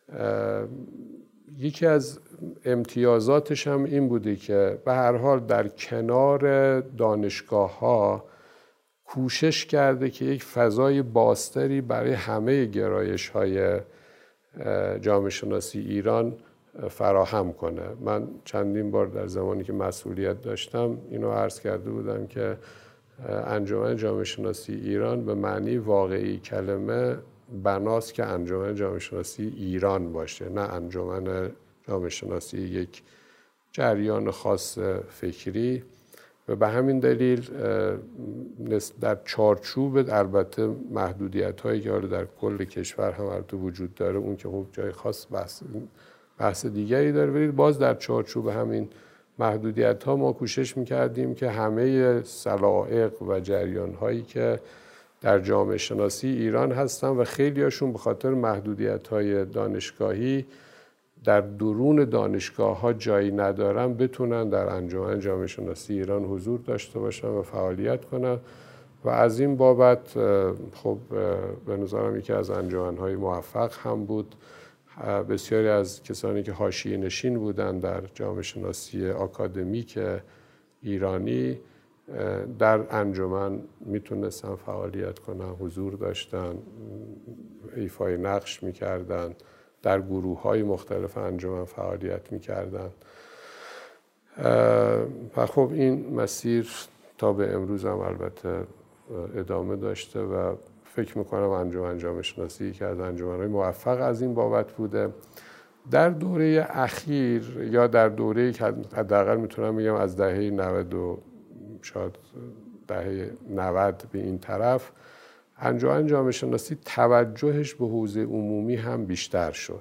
یکی از امتیازاتش هم این بوده که به هر حال در کنار دانشگاه‌ها کوشش کرده که یک فضای بازتری برای همه گرایش‌های جامعه شناسی ایران فراهم کنه. من چندین بار در زمانی که مسئولیت داشتم اینو عرض کرده بودم که انجمن جامعه شناسی ایران به معنی واقعی کلمه بناست که انجمن جامعه شناسی ایران باشه، نه انجمن جامعه شناسی یک جریان خاص فکری. و به همین دلیل در چارچوب البته محدودیت هایی که در کل کشور هم البته وجود داره، اون که خب جای خاص بحث, بحث دیگری داره، ولی باز در چارچوب همین محدودیت ها ما کوشش میکردیم که همه سلائق و جریان هایی که در جامعه شناسی ایران هستن و خیلی هاشون به خاطر محدودیت های دانشگاهی در درون دانشگاه ها جایی ندارن، بتونن در انجمن جامعه شناسی ایران حضور داشته باشن و فعالیت کنن و از این بابت خب به نظرم یکی از انجمن های موفق هم بود. بسیاری از کسانی که حاشیه نشین بودن در جامعه شناسی آکادمیک ایرانی در انجمن میتونستن فعالیت کنن، حضور داشتن، ایفای نقش میکردن، در گروه های مختلف انجمن فعالیت میکردن و خب این مسیر تا به امروز هم البته ادامه داشته و فکر میکنم انجمن جامعه شناسی که از انجمن‌های موفق از این بابت بوده. در دوره اخیر یا در دوره‌ای که حداقل میتونم بگم از دهه نود و شاید دهه نود به این طرف، انجمن جامعه شناسی توجهش به حوزه عمومی هم بیشتر شد.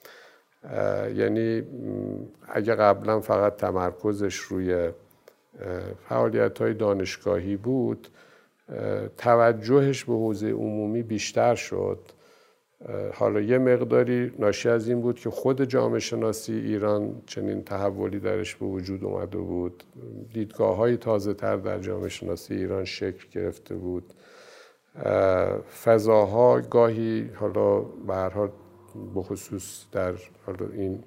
یعنی اگه قبلا فقط تمرکزش روی فعالیت‌های دانشگاهی بود، توجهش به حوزه عمومی بیشتر شد. حالا یه مقداری ناشی از این بود که خود جامعه شناسی ایران چنین تحولی درش به وجود اومده بود، دیدگاه‌های تازه‌تر در جامعه شناسی ایران شکل گرفته بود، فضاها گاهی حالا به هر حال بخصوص در این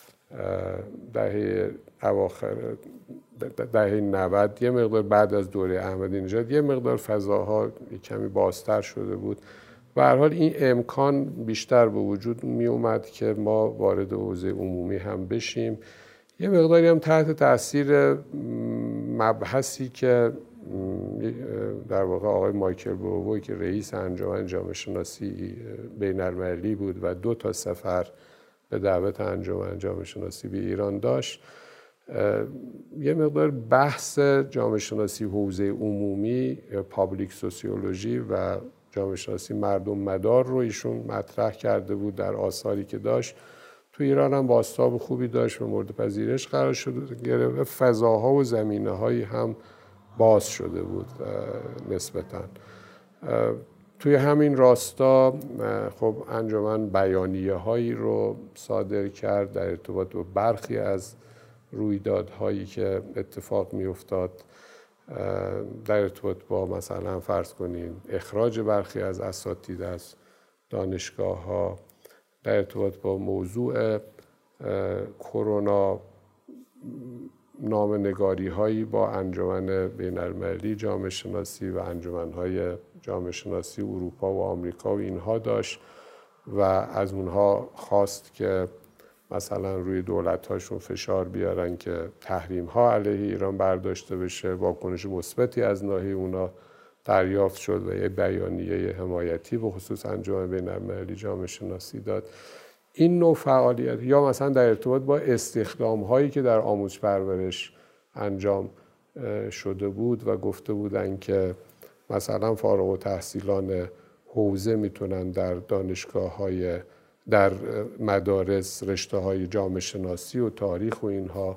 دهه اواخر دهه نود، یه مقدار بعد از دوره احمدی نژاد یه مقدار فضاها کمی بازتر شده بود. به هر حال این امکان بیشتر به وجود می اومد که ما وارد حوزه عمومی هم بشیم. یه مقداری هم تحت تاثیر مبحثی که در واقع آقای مایکل برووی که رئیس انجمن جامعه شناسی بین المللی بود و دو تا سفر به دعوت انجمن جامعه شناسی به ایران داشت، یه مقدار بحث جامعه شناسی حوزه عمومی یا پابلیک سوسیولوژی و جامعه شناسی مردم مدار رو ایشون مطرح کرده بود در آثاری که داشت. تو ایران هم بازتاب خوبی داشت و مورد پذیرش قرار شد گرفت. فضاها و زمینه‌هایی هم باز شده بود نسبتاً. توی همین راستا خب انجمن بیانیه هایی رو صادر کرد در ارتباط با برخی از رویدادهایی که اتفاق می افتاد در ارتباط با مثلا فرض کنین اخراج برخی از اساتید از دانشگاه ها، در ارتباط با موضوع کرونا نامه‌نگاری هایی با انجمن بین المللی جامعه شناسی و انجمن های جامعه شناسی اروپا و آمریکا و اینها داشت و از اونها خواست که مثلا روی دولت هاشون فشار بیارن که تحریم ها علیه ایران برداشته بشه. واکنش مثبتی از ناحیه اونا دریافت شد و یه بیانیه حمایتی به خصوص انجمن بین المللی جامعه شناسی داد. این نوع فعالیت یا مثلا در ارتباط با استخدام هایی که در آموزش پرورش انجام شده بود و گفته بودن که مثلا فارغ التحصیلان حوزه میتونن در دانشگاه های در مدارس رشته های جامعه شناسی و تاریخ و اینها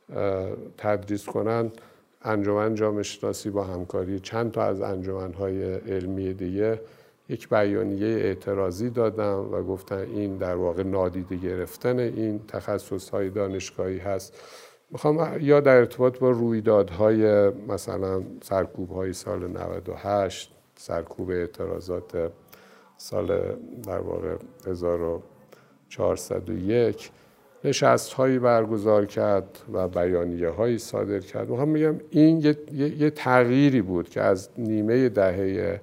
تدریس کنن. انجمن جامعه شناسی با همکاری چند تا از انجمن‌های علمی دیگه یک بیانیه اعتراضی دادن و گفتن این در واقع نادیده گرفتن این تخصص‌های دانشگاهی هست. میخوام یا در ارتباط با رویدادهای مثلا سرکوب‌های سال نود و هشت، سرکوب اعتراضات سال در واقع هزار و چهارصد و یک نشست‌هایی برگزار کرد و بیانیه‌هایی صادر کرد. میخوام بگم این یه،, یه،, یه تغییری بود که از نیمه دهه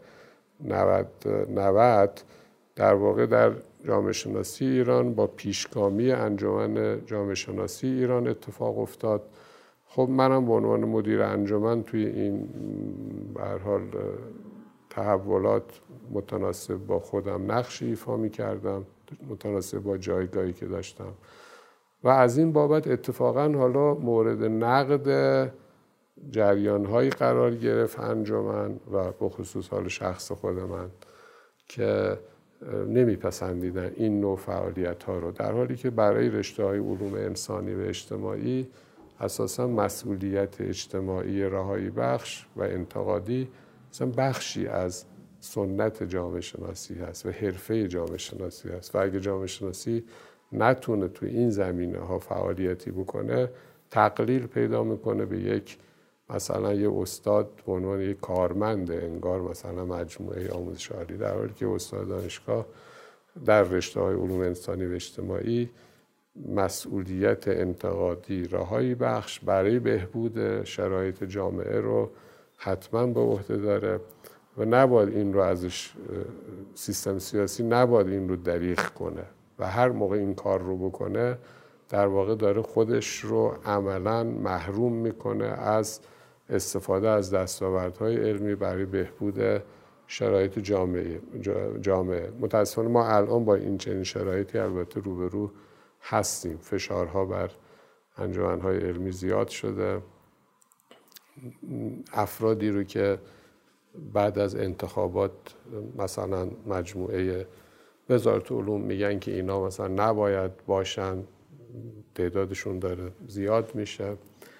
نود در واقع در جامعه شناسی ایران با پیشگامی انجمن جامعه شناسی ایران اتفاق افتاد. خب منم به عنوان مدیر انجمن توی این به هر حال تحولات متناسب با خودم نقشی ایفا می‌کردم، متناسب با جایگاهی که داشتم و از این بابت اتفاقا حالا مورد نقد جریان‌هایی قرار گرفت انجمن و به خصوص حال شخص خود من که نمیپسندیدن این نوع فعالیت‌ها رو، در حالی که برای رشته‌های علوم انسانی و اجتماعی اساساً مسئولیت اجتماعی رهایی بخش و انتقادی مثلا بخشی از سنت جامعه شناسی هست و حرفه جامعه شناسی هست و اگه جامعه شناسی نتونه تو این زمینه ها فعالیتی بکنه تقلیل پیدا میکنه به یک مثلا یه استاد به عنوان یک کارمند انگار مثلا مجموعه آموزش عالی، در حالی که استاد دانشگاه در رشته‌های علوم انسانی و اجتماعی مسئولیت انتقادی رهایی بخش برای بهبود شرایط جامعه رو حتما به عهده داره و نباید این رو ازش سیستم سیاسی نباید این رو دریغ کنه و هر موقع این کار رو بکنه در واقع داره خودش رو عملاً محروم میکنه از استفاده از دستاوردهای علمی برای بهبود شرایط جامعه جامعه. متاسفانه ما الان با این چنین شرایطی البته روبرو هستیم. فشارها بر انجمن‌های علمی زیاد شده. افرادی رو که بعد از انتخابات مثلا مجموعه وزارت علوم میگن که اینا مثلا نباید باشن، تعدادشون داره زیاد میشه.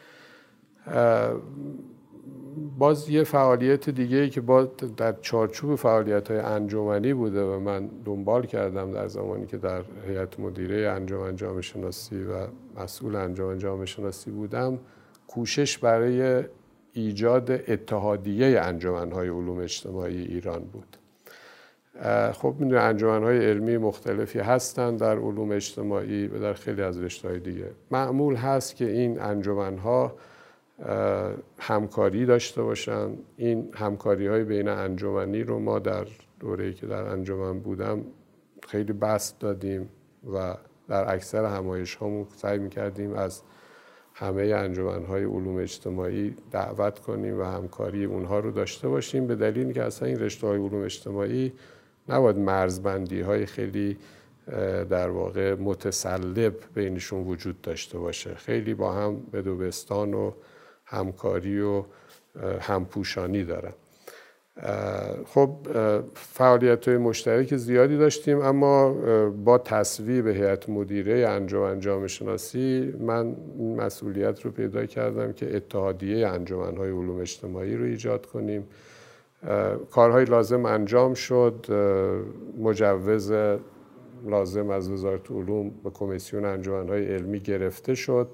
باز یه فعالیت دیگه‌ای که باز در چارچوب فعالیت‌های انجمنی بوده و من دنبال کردم در زمانی که در هیئت مدیره انجمن جامعه شناسی و مسئول انجمن جامعه شناسی بودم، کوشش برای ایجاد اتحادیه انجمن‌های علوم اجتماعی ایران بود. خب میدونید انجمن‌های علمی مختلفی هستن در علوم اجتماعی و در خیلی از رشته‌های دیگه. معمول هست که این انجمن‌ها همکاری داشته باشن. این همکاری‌های بین انجمنی رو ما در دوره‌ای که در انجمن بودم خیلی بسط دادیم و در اکثر همایش‌هامون سعی می‌کردیم از همه انجمن‌های علوم اجتماعی دعوت کنیم و همکاری اونها رو داشته باشیم، به دلیلی که اصلا این رشته‌های علوم اجتماعی نباید مرزبندی‌های خیلی در واقع متسلب بینشون وجود داشته باشه. خیلی با هم بدوبستان و همکاری و همپوشانی دارن. خب فعالیت‌های مشترک زیادی داشتیم، اما با تصویب هیئت مدیره انجمن جامعه شناسی من این مسئولیت رو پیدا کردم که اتحادیه انجمن‌های علوم اجتماعی رو ایجاد کنیم. کارهای لازم انجام شد، مجوز لازم از وزارت علوم به کمیسیون انجمن‌های علمی گرفته شد.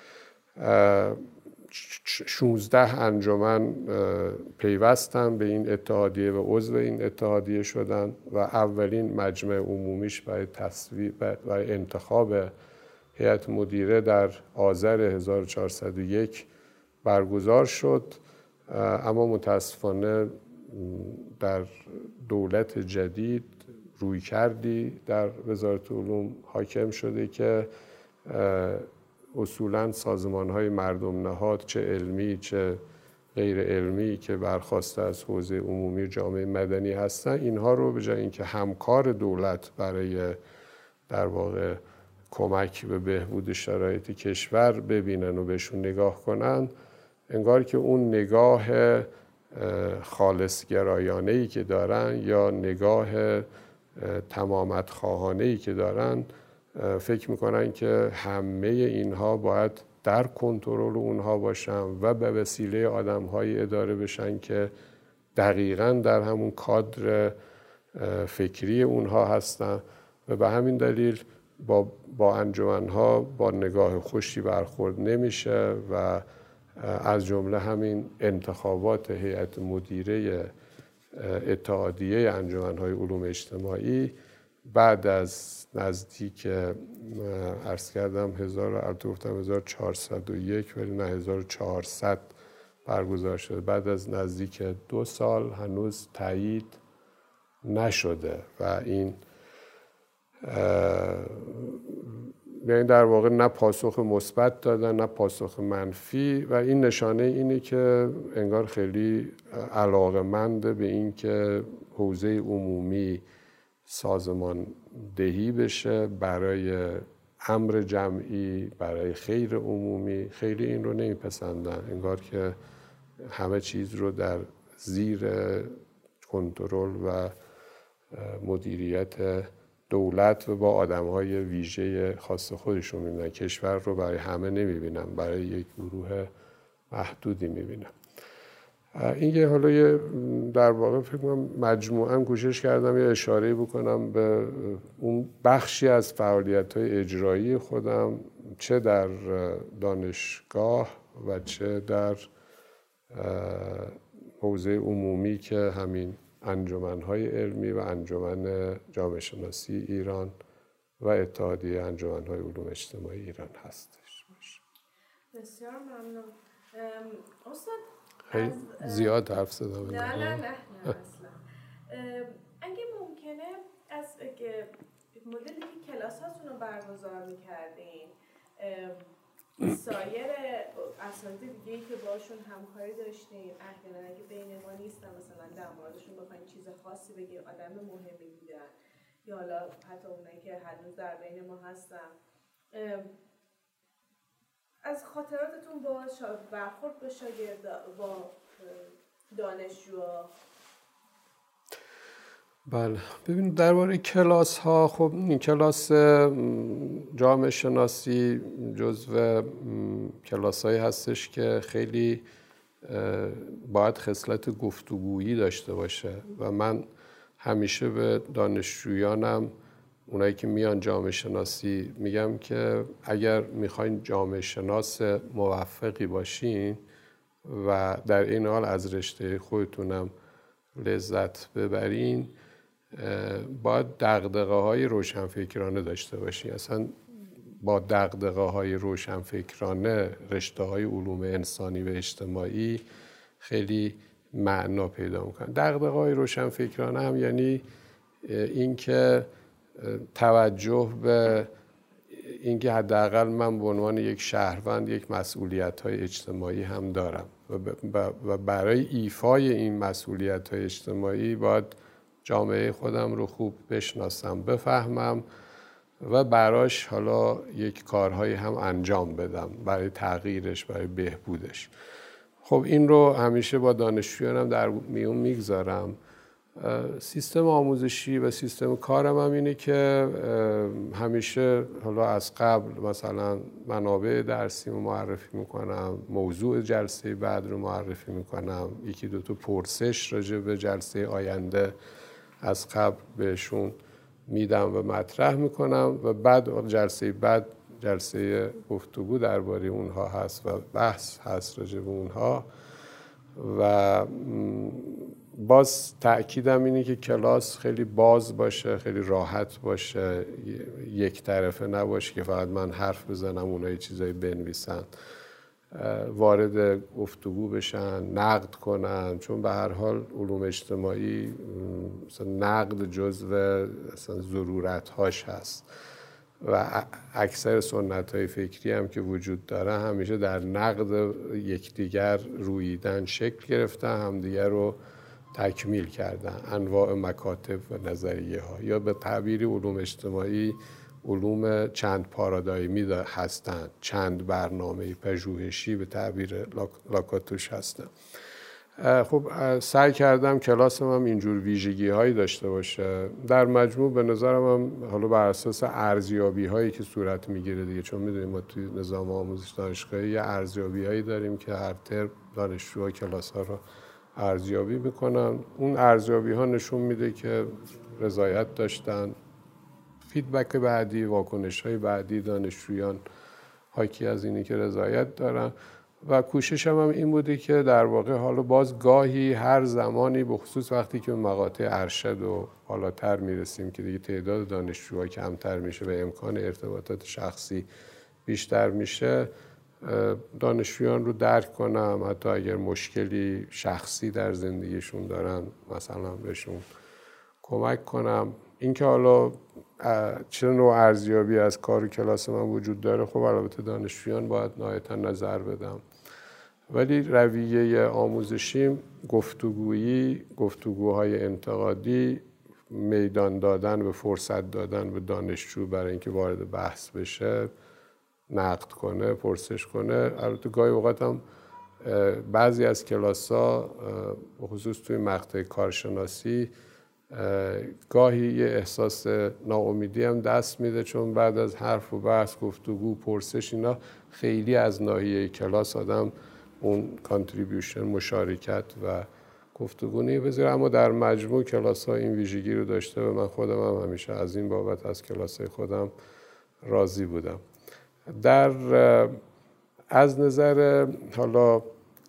شانزده انجمن پیوستن به این اتحادیه و عضو این اتحادیه شدن و اولین مجمع عمومیش برای تصویب و انتخاب هیئت مدیره در آذر هزار و چهارصد و یک برگزار شد. اما متاسفانه در دولت جدید روی کردی در وزارت علوم حاکم شده که اصولاً سازمان‌های مردم نهاد، چه علمی چه غیر علمی که برخواسته از حوزه عمومی جامعه مدنی هستن، اینها رو به جای اینکه همکار دولت برای در واقع کمک به بهبود شرایط کشور ببینن و بهشون نگاه کنن، انگار که اون نگاه خالصگرایانه‌ای که دارن یا نگاه تمامت خواهانه‌ای که دارن، فکر میکنن که همه اینها باید در کنترل اونها باشن و به وسیله آدم‌های اداره بشن که دقیقاً در همون کادر فکری اونها هستن و به همین دلیل با با انجمن‌ها با نگاه خوشی برخورد نمیشه و از جمله همین انتخابات هیئت مدیره اتحادیه انجمن‌های علوم اجتماعی بعد از نزدیک عرض کردم هزار و چهارصد و یک ولی نه هزار و چهارصد برگزار شده، بعد از نزدیک دو سال هنوز تایید نشده و این یعنی در واقع نه پاسخ مثبت دادن نه پاسخ منفی و این نشانه اینه که انگار خیلی علاقه‌مند به این که حوزه عمومی سازمان دهی بشه برای امر جمعی، برای خیر عمومی. خیلی این رو نمیپسندن، انگار که همه چیز رو در زیر کنترل و مدیریت دولت و با آدم‌های ویژه خاص خودشون می‌بینن. کشور رو برای همه نمی‌بینن، برای یک گروه محدودی می‌بینن. این یه حالا یه در واقع فکر کنم مجموعاً کوشش کردم یه اشاره بکنم به اون بخشی از فعالیت‌های اجرایی خودم، چه در دانشگاه و چه در حوزه عمومی که همین انجمن‌های علمی و انجمن جامعه شناسی ایران و اتحادیه انجمن‌های علوم اجتماعی ایران هستش. بسیار ممنون. استاد خیلی زیاد حرف زدم. نه نه نه نه اصلا. اگه ممکنه از که مدلی که کلاساتون رو برگزار می‌کردین سایر اساتید دیگه‌ای که باشون همکاری داشتین، احیانا اگه بین ما نیستن مثلا در موردشون بخواین چیز خاصی بگین، آدم مهمی بودن یا حالا حتی اونایی که هنوز در بین ما هستن، از خاطراتتون با برخورد با شاگرد با دانشجوها. بله، ببینید درباره کلاس ها، خب این کلاس جامعه شناسی جزو کلاس هایی هستش که خیلی باید خصلت گفتگویی داشته باشه و من همیشه به دانشجویانم، اونایی که میان جامعه شناسی، میگم که اگر میخواین جامعه شناس موفقی باشین و در این حال از رشته خودتونم لذت ببرین، باید دغدغه‌های روشنفکرانه داشته باشی. اصلا با دغدغه‌های روشنفکرانه رشته‌های علوم انسانی و اجتماعی خیلی معنا پیدا میکنن. دغدغه‌های روشنفکرانه هم یعنی اینکه توجه به اینکه حداقل من به عنوان یک شهروند یک مسئولیت‌های اجتماعی هم دارم و برای ایفای این مسئولیت‌های اجتماعی باید جامعه خودم رو خوب بشناسم، بفهمم و براش حالا یک کارهایی هم انجام بدم برای تغییرش، برای بهبودش. خب این رو همیشه با دانشجویانم در میون میگذارم. سیستم آموزشی و سیستم کارم هم اینه که همیشه حالا از قبل مثلا منابع درسی رو معرفی میکنم، موضوع جلسه بعد رو معرفی میکنم، یکی دو تا پرسش راجع به جلسه آینده از قبل بهشون میدم و مطرح میکنم و بعد جلسه بعد جلسه گفتگو درباره اونها هست و بحث هست راجع به اونها. و باز تأکیدم اینه که کلاس خیلی باز باشه، خیلی راحت باشه، یک طرفه نباشه که فقط من حرف بزنم اونها یه چیزایی بنویسن، وارد گفتگو بشن، نقد کنن، چون به هر حال علوم اجتماعی مثلا نقد جزو اصلا ضرورت‌هاش هست و اکثر سنت‌های فکری هم که وجود داره همیشه در نقد یکدیگر روییدن شکل گرفتن، همدیگر رو تکمیل کردن، انواع مکاتب و نظریه ها، یا به تعبیری علوم اجتماعی علوم چند پارادایمی هستند، چند برنامه پژوهشی به تعبیر لاکاتوش هستند. خب سعی کردم کلاسم هم اینجور ویژگی هایی داشته باشه. در مجموع به نظرم هم حالا بر اساس ارزیابی هایی که صورت میگیره دیگه، چون میدونیم ما توی نظام آموزش دانشگاهی یه ارزیابی هایی داریم که هر ترم دانشجوها کلاس ها رو ارزیابی میکنن. اون ارزیابی ها نشون میده که رضایت داشتن. فیدبک بعدی، واکنش های بعدی دانشجویان حاکی از اینی که رضایت دارن و کوششم هم این بوده که در واقع حالا باز گاهی هر زمانی به خصوص وقتی که مقاطع ارشد و بالاتر میرسیم که دیگه تعداد دانشجوها کمتر میشه و امکان ارتباطات شخصی بیشتر میشه، دانشجویان رو درک کنم، حتی اگر مشکلی شخصی در زندگیشون دارن مثلا بهشون کمک کنم. اینکه حالا چه نوع ارزیابی از کار و کلاس من وجود داره، خب البته دانشجویان باید نهایتا نظر بدم، ولی رویه آموزشیم گفتگویی، گفتگوهای انتقادی، میدان دادن و فرصت دادن به دانشجو برای اینکه وارد بحث بشه، نقد کنه، پرسش کنه. البته گاهی اوقات هم بعضی از کلاس‌ها به خصوص توی مقطع کارشناسی گاهی یه احساس ناامیدی هم دست میده، چون بعد از حرف و بحث، گفتگو، پرسش، اینا خیلی از ناحیه کلاس آدم اون کانتریبیوشن، مشارکت و گفتگو نمی‌پذیره. اما در مجموع کلاس ها این ویژگی رو داشته و من خودم هم همیشه از این بابت از کلاس های خودم راضی بودم. در از نظر حالا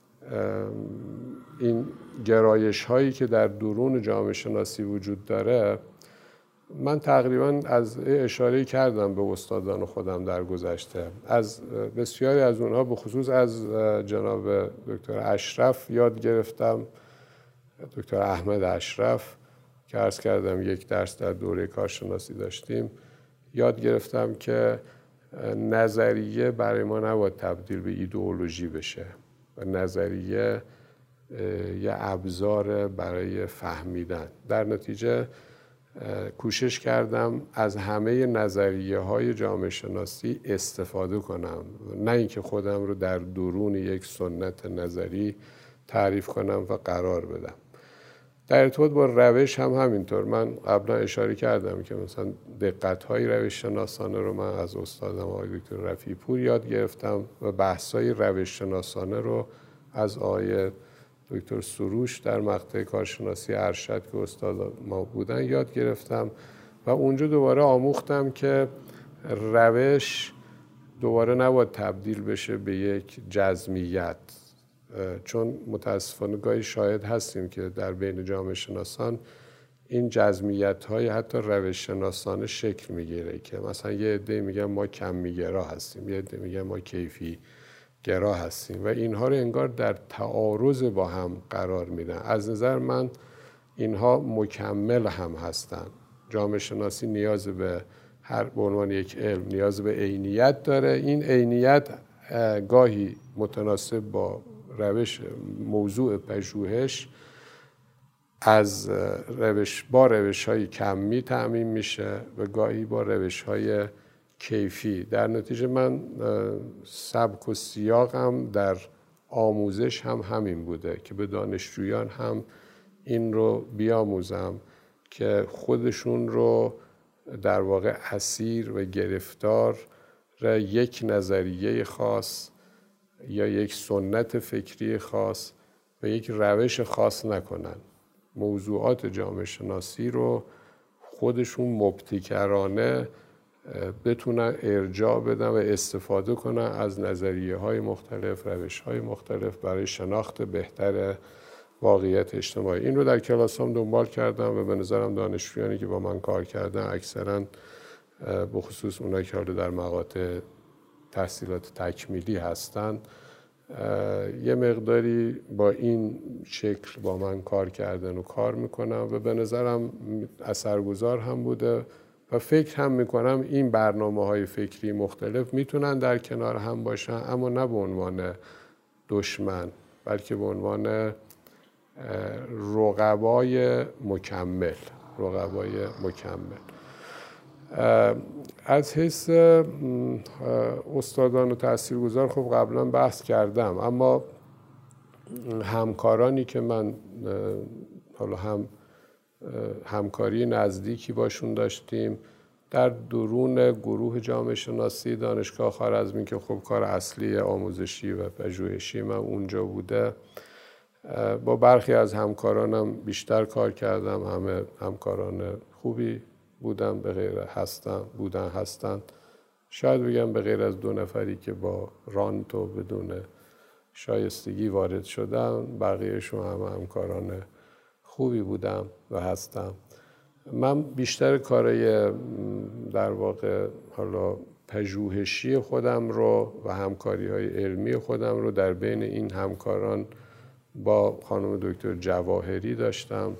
این گرایش هایی که در درون جامعه شناسی وجود داره، من تقریبا از اشاره کردم به استادان خودم در گذشته. از بسیاری از اونها، به خصوص از جناب دکتر اشرف یاد گرفتم، دکتر احمد اشرف که عرض کردم یک درس در دوره کارشناسی داشتیم، یاد گرفتم که نظریه برای ما نباید تبدیل به ایدئولوژی بشه و نظریه یه ابزار برای فهمیدن. در نتیجه کوشش کردم از همه نظریه های جامعه شناسی استفاده کنم، نه اینکه خودم رو در درون یک سنت نظری تعریف کنم و قرار بدم. در ارتباط با روش هم همینطور. من قبلا اشاره کردم که مثلا دقت‌های روش شناسانه رو من از استادم آقای دکتر رفیعی پور یاد گرفتم و بحث‌های روش شناسانه رو از آقای دکتر سروش در مقطع کارشناسی ارشد که استاد ما بودن یاد گرفتم و اونجا دوباره آموختم که روش دوباره نباید تبدیل بشه به یک جزمیت، چون متاسفانه گاهی شاهد هستیم که در بین جامعه شناسان این جزمیت های حتی روش شناسانه شکل میگیره که مثلا یه عده میگن ما کمی‌گرا هستیم، یه عده میگن ما کیفی گرا هستیم و اینها رو انگار در تعارض با هم قرار میدن. از نظر من اینها مکمل هم هستن. جامعه شناسی نیاز به هر به عنوان یک علم نیاز به عینیت داره. این عینیت گاهی متناسب با روش موضوع پژوهش از روش با روش‌های کمی تأمین میشه و گاهی با روش‌های کیفی. در نتیجه من سبک و سیاقم در آموزش هم همین بوده که به دانشجویان هم این رو بیاموزم که خودشون رو در واقع اسیر و گرفتار یک نظریه خاص یا یک سنت فکری خاص و یک روش خاص نکنن. موضوعات جامعه شناسی رو خودشون مبتکرانه بتونن ارجاع بدن و استفاده کنن از نظریه های مختلف، روش های مختلف برای شناخت بهتر واقعیت اجتماعی. این رو در کلاس هم دنبال کردم و به نظرم دانشجویانی که با من کار کردن اکثرا به خصوص اونایی که حالا در مقاطع تحصیلات تکمیلی هستن یه مقداری با این شکل با من کار کردن و کار میکنم و به نظرم اثرگذار هم بوده و فکر هم میکنم این برنامه‌های فکری مختلف میتونن در کنار هم باشن، اما نه به عنوان دشمن بلکه به عنوان رقبای مکمل رقبای مکمل. از حیث استادان و تاثیرگذار خب قبلا بحث کردم، اما همکارانی که من حالا هم همکاری نزدیکی باشون داشتیم در درون گروه جامعه شناسی دانشگاه خوارزمی که خب کار اصلی آموزشی و پژوهشی من اونجا بوده، با برخی از همکارانم بیشتر کار کردم. همه همکاران خوبی بودن به غیر هستن بودن هستن شاید بگم به غیر از دو نفری که با رانت و بدون شایستگی وارد شدن، بقیهشون همه همکاران خوبی بودم و هستم. من بیشتر کارای در واقع حالا پژوهشی خودم رو و همکاری‌های علمی خودم رو در بین این همکاران با خانم دکتر جواهری داشتم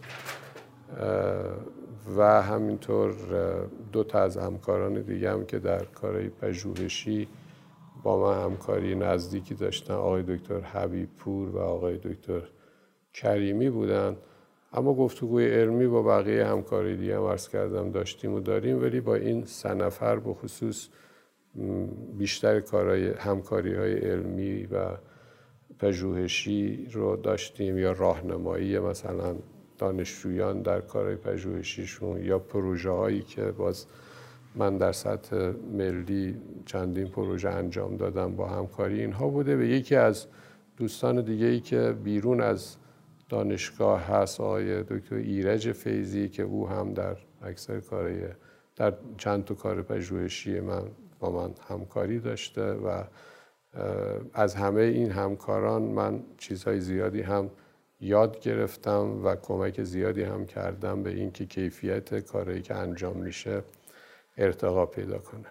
و همینطور دو تا از همکاران دیگه هم که در کارهای پژوهشی با من همکاری نزدیکی داشتن، آقای دکتر حبیب پور و آقای دکتر کریمی بودن. اما گفتگوی علمی با بقیه همکاری دیگه هم عرض کردم داشتیم و داریم، ولی با این سه نفر به خصوص بیشتر کارهای همکاری های علمی و پژوهشی رو داشتیم، یا راهنمایی مثلا دانشجویان در کارهای پژوهشیشون یا پروژه هایی که باز من در سطح ملی چندین پروژه انجام دادم با همکاری اینها بوده. و یکی از دوستان دیگه ای که بیرون از دانشگاه هست آقای دکتر ایرج فیضی که او هم در اکثر کارهای در چند تا کار پژوهشی من با من همکاری داشته و از همه این همکاران من چیزهای زیادی هم یاد گرفتم و کمک زیادی هم کردم به اینکه کیفیت کاری که انجام میشه ارتقا پیدا کنه.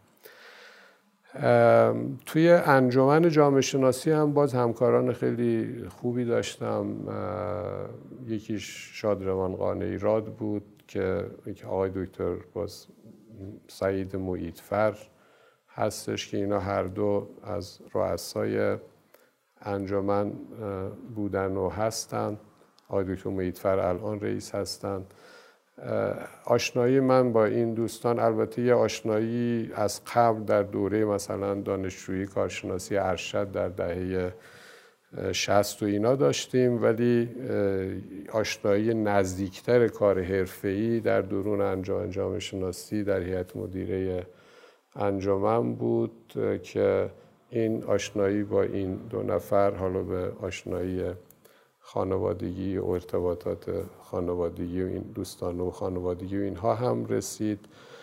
توی انجمن جامعه شناسی هم باز همکاران خیلی خوبی داشتم. یکیش شادروان قانعی راد بود که آقای دکتر باز سعید معیدفر هستش که اینا هر دو از رؤسای انجمن بودن و هستن. آقای دکتر معیدفر الان رئیس هستن. آشنایی من با این دوستان البته یه آشنایی از قبل در دوره مثلا دانشجویی کارشناسی ارشد در دهه شصت و اینا داشتیم، ولی آشنایی نزدیکتر کار حرفه‌ای در درون انجمن جامعه شناسی در هیئت مدیره انجمن بود که این آشنایی با این دو نفر حالا به آشنایی خانوادگی و ارتباطات خانوادگی و این دوستان و خانوادگی و اینها هم رسید.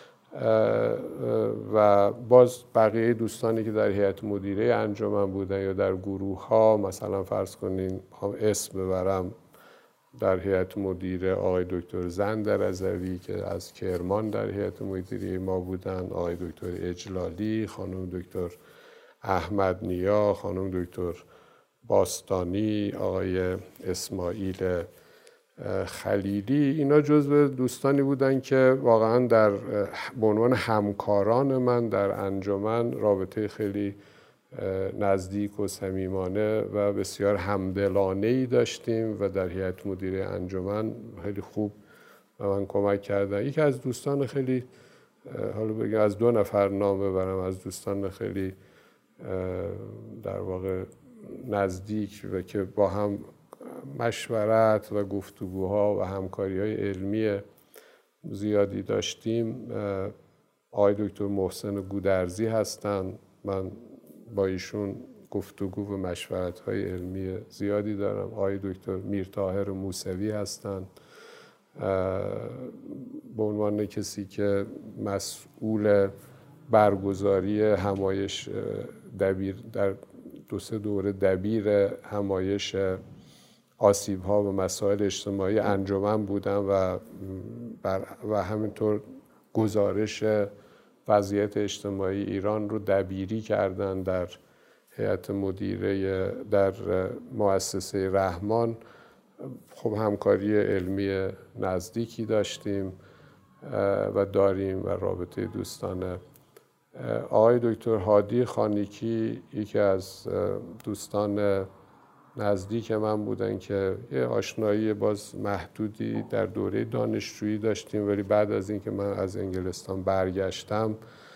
و باز بقیه دوستانی که در هیئت مدیره انجمن بودن یا در گروه ها، مثلا فرض کنین هم اسم ببرم در هیئت مدیره آقای دکتر زندرزوی که از کرمان در هیئت مدیره ما بودن، آقای دکتر اجلالی، خانم دکتر احمد نیا، خانم دکتر باستانی، آقای اسماعیل خلیلی. اینا جزو دوستانی بودن که واقعا در به عنوان همکاران من در انجمن رابطه خیلی نزدیک و صمیمانه و بسیار همدلانه‌ای داشتیم و در هیئت مدیره انجمن خیلی خوب به من کمک کردن. یکی از دوستان خیلی، حالا بگم از دو نفر نام ببرم، از دوستان خیلی در واقع نزدیک و که با هم مشورت و گفتگوها و همکاری‌های علمی زیادی داشتیم، آقای دکتر محسن گودرزی هستند. من با ایشون گفتگو و مشورت‌های علمی زیادی دارم. آقای دکتر میرطاهر موسوی هستند به عنوان کسی که مسئول برگزاری همایش دبیر در دو سه دوره دبیر همایش آسیب‌ها و مسائل اجتماعی انجمن بودن و بر و همینطور گزارش وضعیت اجتماعی ایران رو دبیری کردن در هیئت مدیره در مؤسسه رحمان. خب همکاری علمی نزدیکی داشتیم و داریم و رابطه دوستانه. آقای دکتر هادی خانیکی یکی از دوستان نزدیک من بودن که یه آشنایی باز محدودی در دوره دانشجویی داشتیم، ولی بعد از اینکه من از انگلستان برگشتم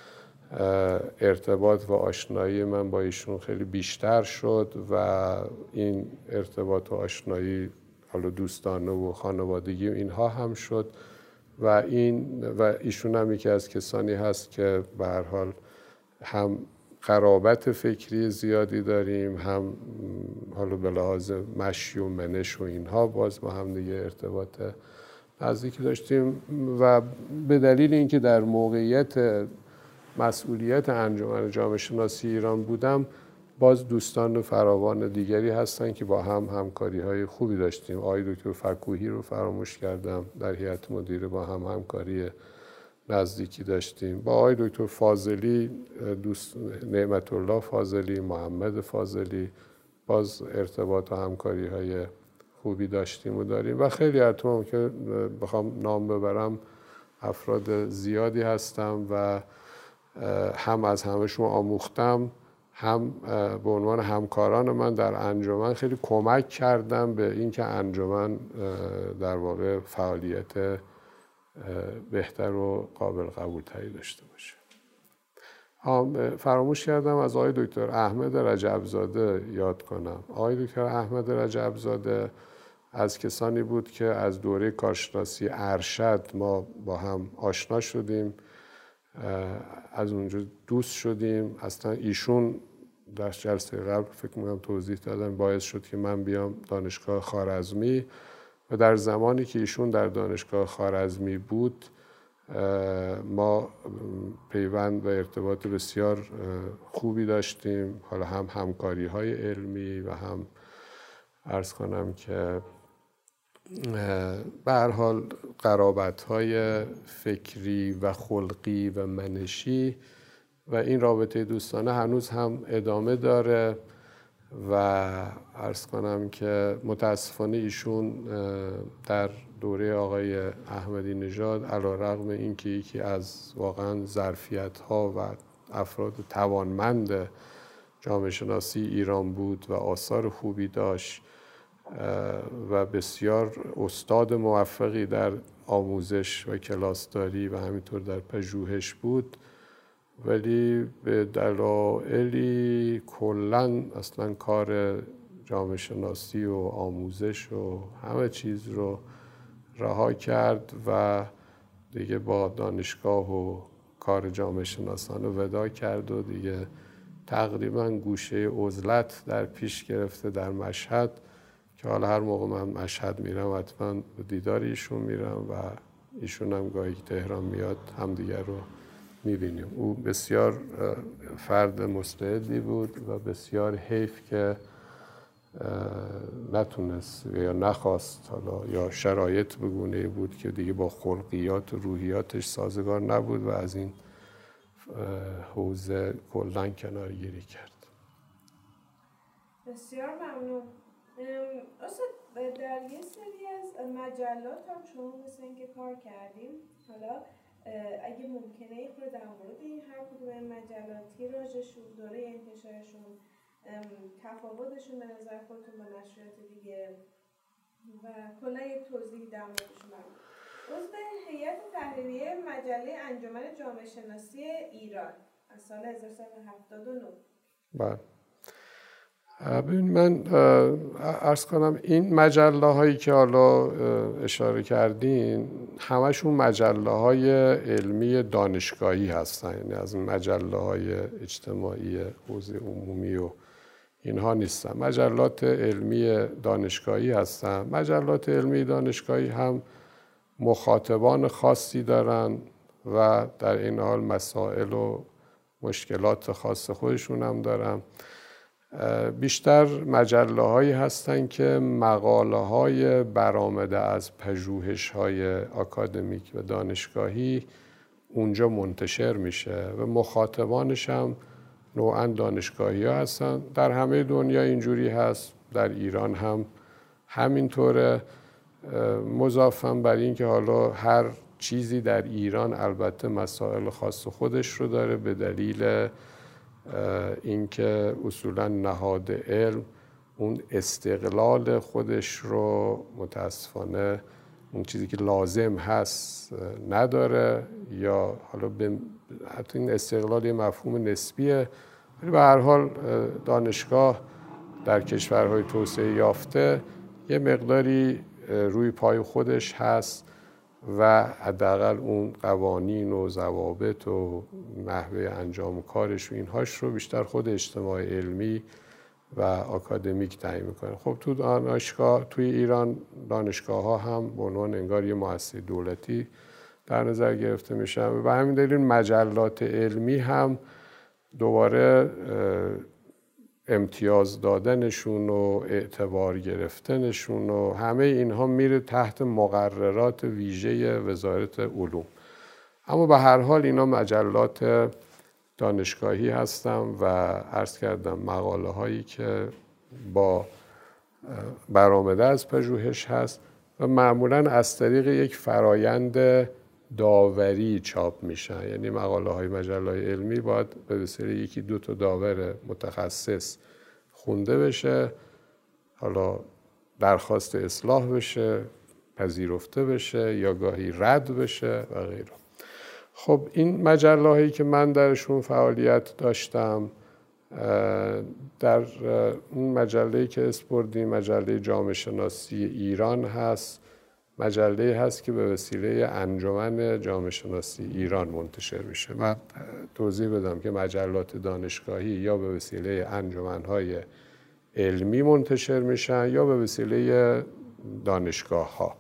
ارتباط و آشنایی من با ایشون خیلی بیشتر شد و این ارتباط و آشنایی حالا دوستانه و خانوادگی اینها هم شد و این و ایشون هم یکی از کسانی هست که به هر حال هم قرابت فکری زیادی داریم، هم حالا به لحاظ مشی و منش و اینها باز با هم دیگه ارتباط نزدیکی داشتیم و به دلیل اینکه در موقعیت مسئولیت انجمن جامعه شناسی ایران بودم، باز دوستان فراوان دیگری هستن که با هم همکاری های خوبی داشتیم. آقای دکتر فکوهی رو فراموش کردم، در هیئت مدیره با هم همکاری نزدیکی داشتیم. با آقای دکتر فاضلی، دوست نعمت الله فاضلی، محمد فاضلی باز ارتباط و همکاری های خوبی داشتیم و داریم و خیلی اتمام که بخوام نام ببرم افراد زیادی هستم و هم از همشون آموختم، هم به عنوان همکاران من در انجمن خیلی کمک کردم به اینکه انجمن در واقع فعالیت بهتر و قابل قبول تری داشته باشه. فراموش کردم از آقای دکتر احمد رجبزاده یاد کنم. آقای دکتر احمد رجبزاده از کسانی بود که از دوره کارشناسی ارشد ما با هم آشنا شدیم، از اونجا دوست شدیم. اصلا ایشون در جلسه قبل فکر می‌کنم توضیح دادن باعث شد که من بیام دانشگاه خوارزمی و در زمانی که ایشون در دانشگاه خوارزمی بود ما پیوند و ارتباط بسیار خوبی داشتیم، حالا هم همکاری های علمی و هم عرض کنم که به هر حال قرابت های فکری و خلقی و منشی و این رابطه دوستانه هنوز هم ادامه داره و عرض کنم که متاسفانه ایشون در دوره آقای احمدی نژاد علیرغم اینکه یکی از واقعا ظرفیت‌ها و افراد توانمند جامعه شناسی ایران بود و آثار خوبی داشت و بسیار استاد موفقی در آموزش و کلاسداری و همینطور در پژوهش بود، ولی به دلایلی کلاً اصلا کار جامعه شناسی و آموزش و همه چیز رو رها کرد و دیگه با دانشگاه و کار جامعه شناسانه وداع کرد و دیگه تقریباً گوشه عزلت در پیش گرفته در مشهد که حالا هر موقع من مشهد میرم حتما به دیدار ایشون میرم و ایشون هم گاهی تهران میاد همدیگر رو میبینیم. او بسیار فرد مستعدی بود و بسیار حیف که نتونست یا نخواست، حالا یا شرایط به گونه‌ای بود که دیگه با خلقیات و روحیاتش سازگار نبود و از این حوزه کلاً کناره‌گیری کرد. بسیار ممنون. استاد در یه سری از مجلات هم شما مثل اینکه کار کردیم، حالا اگه ممکنه یه خورده در مورد این هر کدوم این مجلاتی راجشون، دوره انتشارشون، تفاوتشون به نظر خودتون با نشریات دیگه و کلا یک توضیح در موردشون بدید. عضو هیئت تحریریه مجله انجمن جامعه شناسی ایران از سال هزار و سیصد و هفتاد و نه. بله. ببین من عرض کنم این مجله هایی که حالا اشاره کردین همشون مجله های علمی دانشگاهی هستن، یعنی از مجله های اجتماعی حوزه عمومی و اینها نیستن، مجلات علمی دانشگاهی هستن. مجلات علمی دانشگاهی هم مخاطبان خاصی دارن و در این حال مسائل و مشکلات خاص خودشون هم دارن. بیشتر مجله هایی هستن که مقاله های برآمده از پژوهش های آکادمیک و دانشگاهی اونجا منتشر میشه و مخاطبانش هم نوعاً دانشگاهی ها هستن. در همه دنیا اینجوری هست، در ایران هم همینطوره. مضافاً بر این که حالا هر چیزی در ایران البته مسائل خاص خودش رو داره، به دلیل اینکه اصولاً نهاد علم اون استقلال خودش رو متاسفانه اون چیزی که لازم هست نداره، یا حالا به حتی این استقلال یه مفهوم نسبیه، ولی به هر حال دانشگاه در کشورهای توسعه یافته یه مقداری روی پای خودش هست و حداقل اون قوانین و ضوابط و نحوه انجام کارش و اینهاش رو بیشتر خود اجتماع علمی و آکادمیک تعیین میکنه. خب تو دانشگاه توی ایران دانشگاه ها هم به عنوان انگار یه مؤسسه دولتی در نظر گرفته میشن و به همین دلیل مجلات علمی هم دوباره امتیاز دادنشون و اعتبار گرفتنشون و همه اینها میره تحت مقررات ویژه وزارت علوم. اما به هر حال اینا مجلات دانشگاهی هستن و عرض کردم مقاله هایی که با برآمده از پژوهش هست و معمولاً از طریق یک فرایند داوری چاپ میشن، یعنی مقاله های مجله های علمی باید به وسیله یکی دو تا داور متخصص خونده بشه، حالا درخواست اصلاح بشه، پذیرفته بشه یا گاهی رد بشه و غیره. خب این مجله هایی که من درشون فعالیت داشتم، در اون مجله‌ای که اسپردیم مجله جامعه شناسی ایران هست، مجله هست که به وسیله انجمن جامعه شناسی ایران منتشر میشه. من توضیح بدم که مجلات دانشگاهی یا به وسیله انجمن‌های علمی منتشر میشن یا به وسیله دانشگاه ها.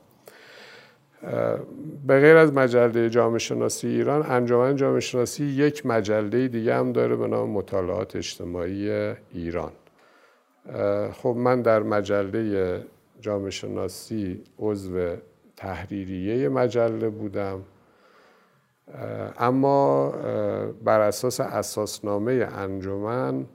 به غیر از مجله جامعه شناسی ایران، انجمن جامعه شناسی یک مجله دیگه هم داره به نام مطالعات اجتماعی ایران. خب من در مجله جامعه شناسی عضو تحریریه مجله بودم، اما بر اساس اساسنامه انجمن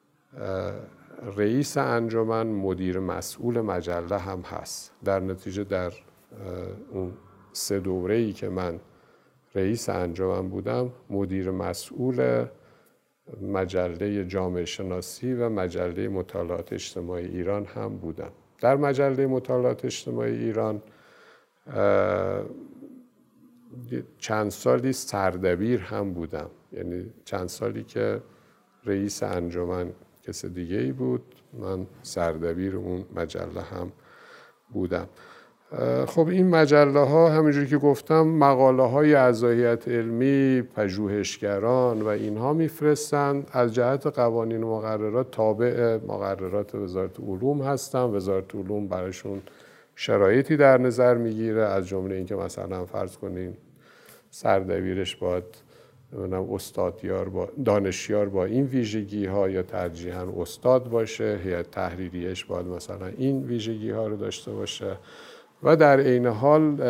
رئیس انجمن مدیر مسئول مجله هم هست. در نتیجه در اون سه دوره‌ای که من رئیس انجمن بودم مدیر مسئول مجله جامعه شناسی و مجله مطالعات اجتماعی ایران هم بودم. در مجله مطالعات اجتماعی ایران چند سالی سردبیر هم بودم، یعنی چند سالی که رئیس انجمن کس دیگه ای بود، من سردبیر اون مجله هم بودم. خب این مجله ها همینجوری که گفتم مقاله های از هیئت علمی، پژوهشگران و اینها میفرستند، از جهت قوانین و مقررات تابع مقررات وزارت علوم هستن. وزارت علوم براشون شرایطی در نظر میگیره، از جمله اینکه مثلا فرض کنین سردبیرش باید استادیار با دانشیار با این ویژگی ها یا ترجیحاً استاد باشه، هیئت تحریریه‌اش باید مثلا این ویژگی ها رو داشته باشه و در عین حال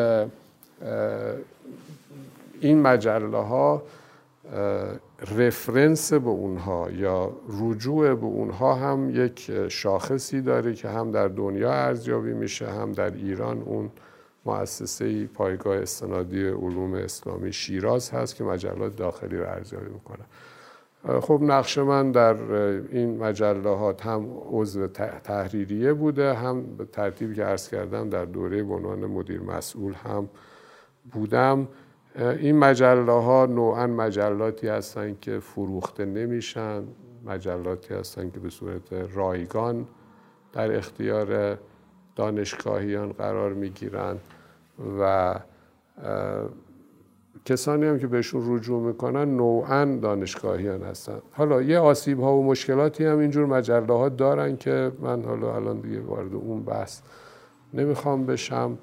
این مجله ها رفرنس به اونها یا رجوع به اونها هم یک شاخصی داره که هم در دنیا ارزیابی میشه، هم در ایران اون مؤسسه پایگاه استنادی علوم اسلامی شیراز هست که مجلات داخلی رو ارزیابی میکنه. خب نقش من در این مجلات هم عضو تحریریه بوده، هم به ترتیبی که عرض کردم در دوره به عنوان مدیر مسئول هم بودم. این مجله ها نوعاً مجلاتی هستند که فروخته نمیشن، مجلاتی هستند که به صورت رایگان در اختیار دانشگاهیان قرار میگیرن و کسانی هم که بهشون رجوع میکنن نوعاً دانشگاهیان هستن. حالا یه آسیب ها و مشکلاتی هم اینجور مجله ها دارن که من حالا الان دیگه وارد اون بحث نمیخوام بشم.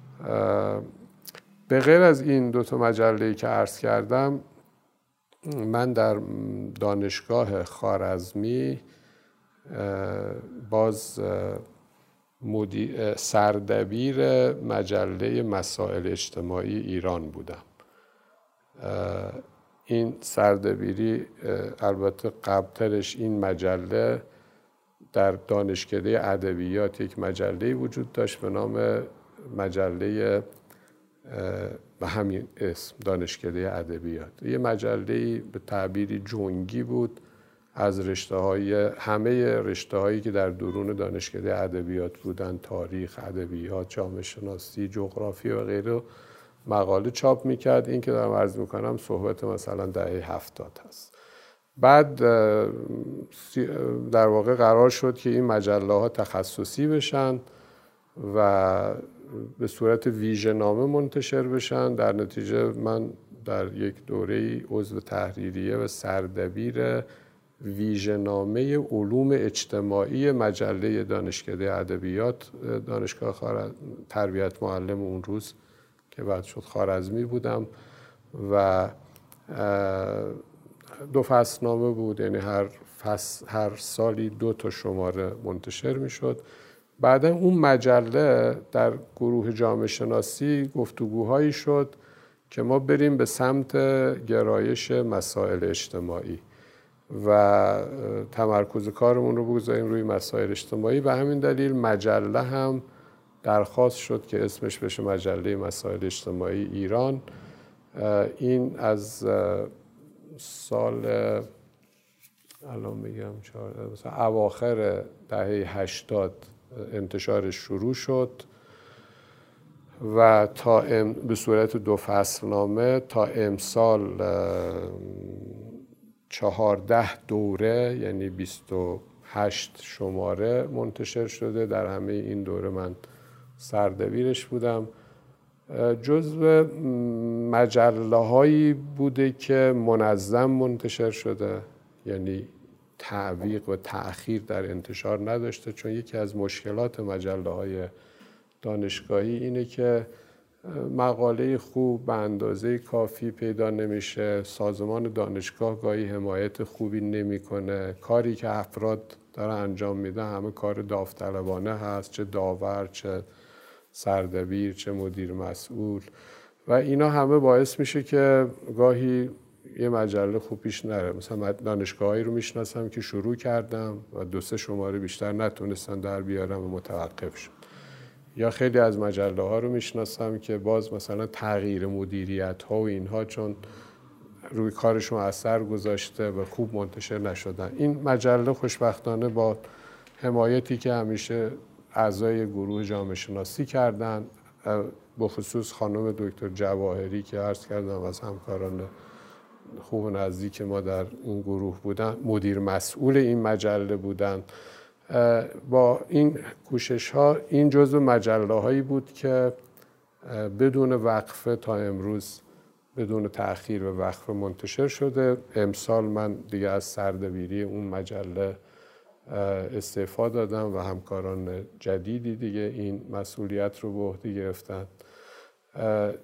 به غیر از این دو تا مجله‌ای که عرض کردم، من در دانشگاه خوارزمی باز سردبیر مجله مسائل اجتماعی ایران بودم. این سردبیری البته قبلترش این مجله در دانشکده ادبیات یک مجله وجود داشت به نام مجله به همین اسم دانشکده ادبیات. یه مجله به تعبیری جنگی بود از رشته های همه رشته هایی که در درون دانشکده ادبیات بودن، تاریخ، ادبیات، جامعه شناسی، جغرافیا و غیره، مقاله چاپ میکرد. این که دارم عرض میکنم صحبت مثلا دهه هفتاد هست. بعد در واقع قرار شد که این مجله ها تخصصی بشن و به صورت ویژه‌نامه منتشر بشن. در نتیجه من در یک دوره عضو تحریریه و سردبیر ویژه‌نامه علوم اجتماعی مجله دانشکده ادبیات دانشگاه تربیت معلم اون روز که بعد شد خوارزمی بودم و دو فصلنامه بود، یعنی هر فصل هر سالی دو تا شماره منتشر میشد. بعدا اون مجله در گروه جامعه شناسی گفتگوهایی شد که ما بریم به سمت گرایش مسائل اجتماعی و تمرکز کارمون رو بگذاریم روی مسائل اجتماعی. به همین دلیل مجله هم درخواست شد که اسمش بشه مجله مسائل اجتماعی ایران. این از سال الان میگم مثلا اواخر دهه هشتاد انتشارش شروع شد و تا ام به صورت دو فصلنامه تا امسال چهارده دوره یعنی بیست و هشت شماره منتشر شده. در همه این دوره من سردبیرش بودم. جزو مجله هایی بوده که منظم منتشر شده، یعنی تعویق و تأخیر در انتشار نداشته، چون یکی از مشکلات مجله های دانشگاهی اینه که مقاله خوب به اندازه کافی پیدا نمیشه، سازمان دانشگاه گاهی حمایت خوبی نمیکنه، کاری که افراد دارن انجام میده همه کار داوطلبانه هست، چه داور، چه سردبیر، چه مدیر مسئول، و اینا همه باعث میشه که گاهی یه مجله خوب پیش نره. مثلا دانشگاهایی رو میشناسم که شروع کردم و دو سه شماره بیشتر نتونستن در بیارم و متوقف شد. یا خیلی از مجله ها رو میشناسم که باز مثلا تغییر مدیریت ها و اینها چون روی کارشون اثر گذاشته و خوب منتشر نشدن. این مجله خوشبختانه با حمایتی که همیشه اعضای گروه جامعه شناسی کردن، به خصوص خانم دکتر جواهری که عرض کردم از همکاران خوب و نزدیک ما در این گروه بودن، مدیر مسئول این مجله بودن، با این کوشش ها این جزو مجله هایی بود که بدون وقفه تا امروز بدون تأخیر و وقفه منتشر شده. امسال من دیگه از سردبیری اون مجله استعفا دادم و همکاران جدیدی دیگه این مسئولیت رو به عهده گرفتن.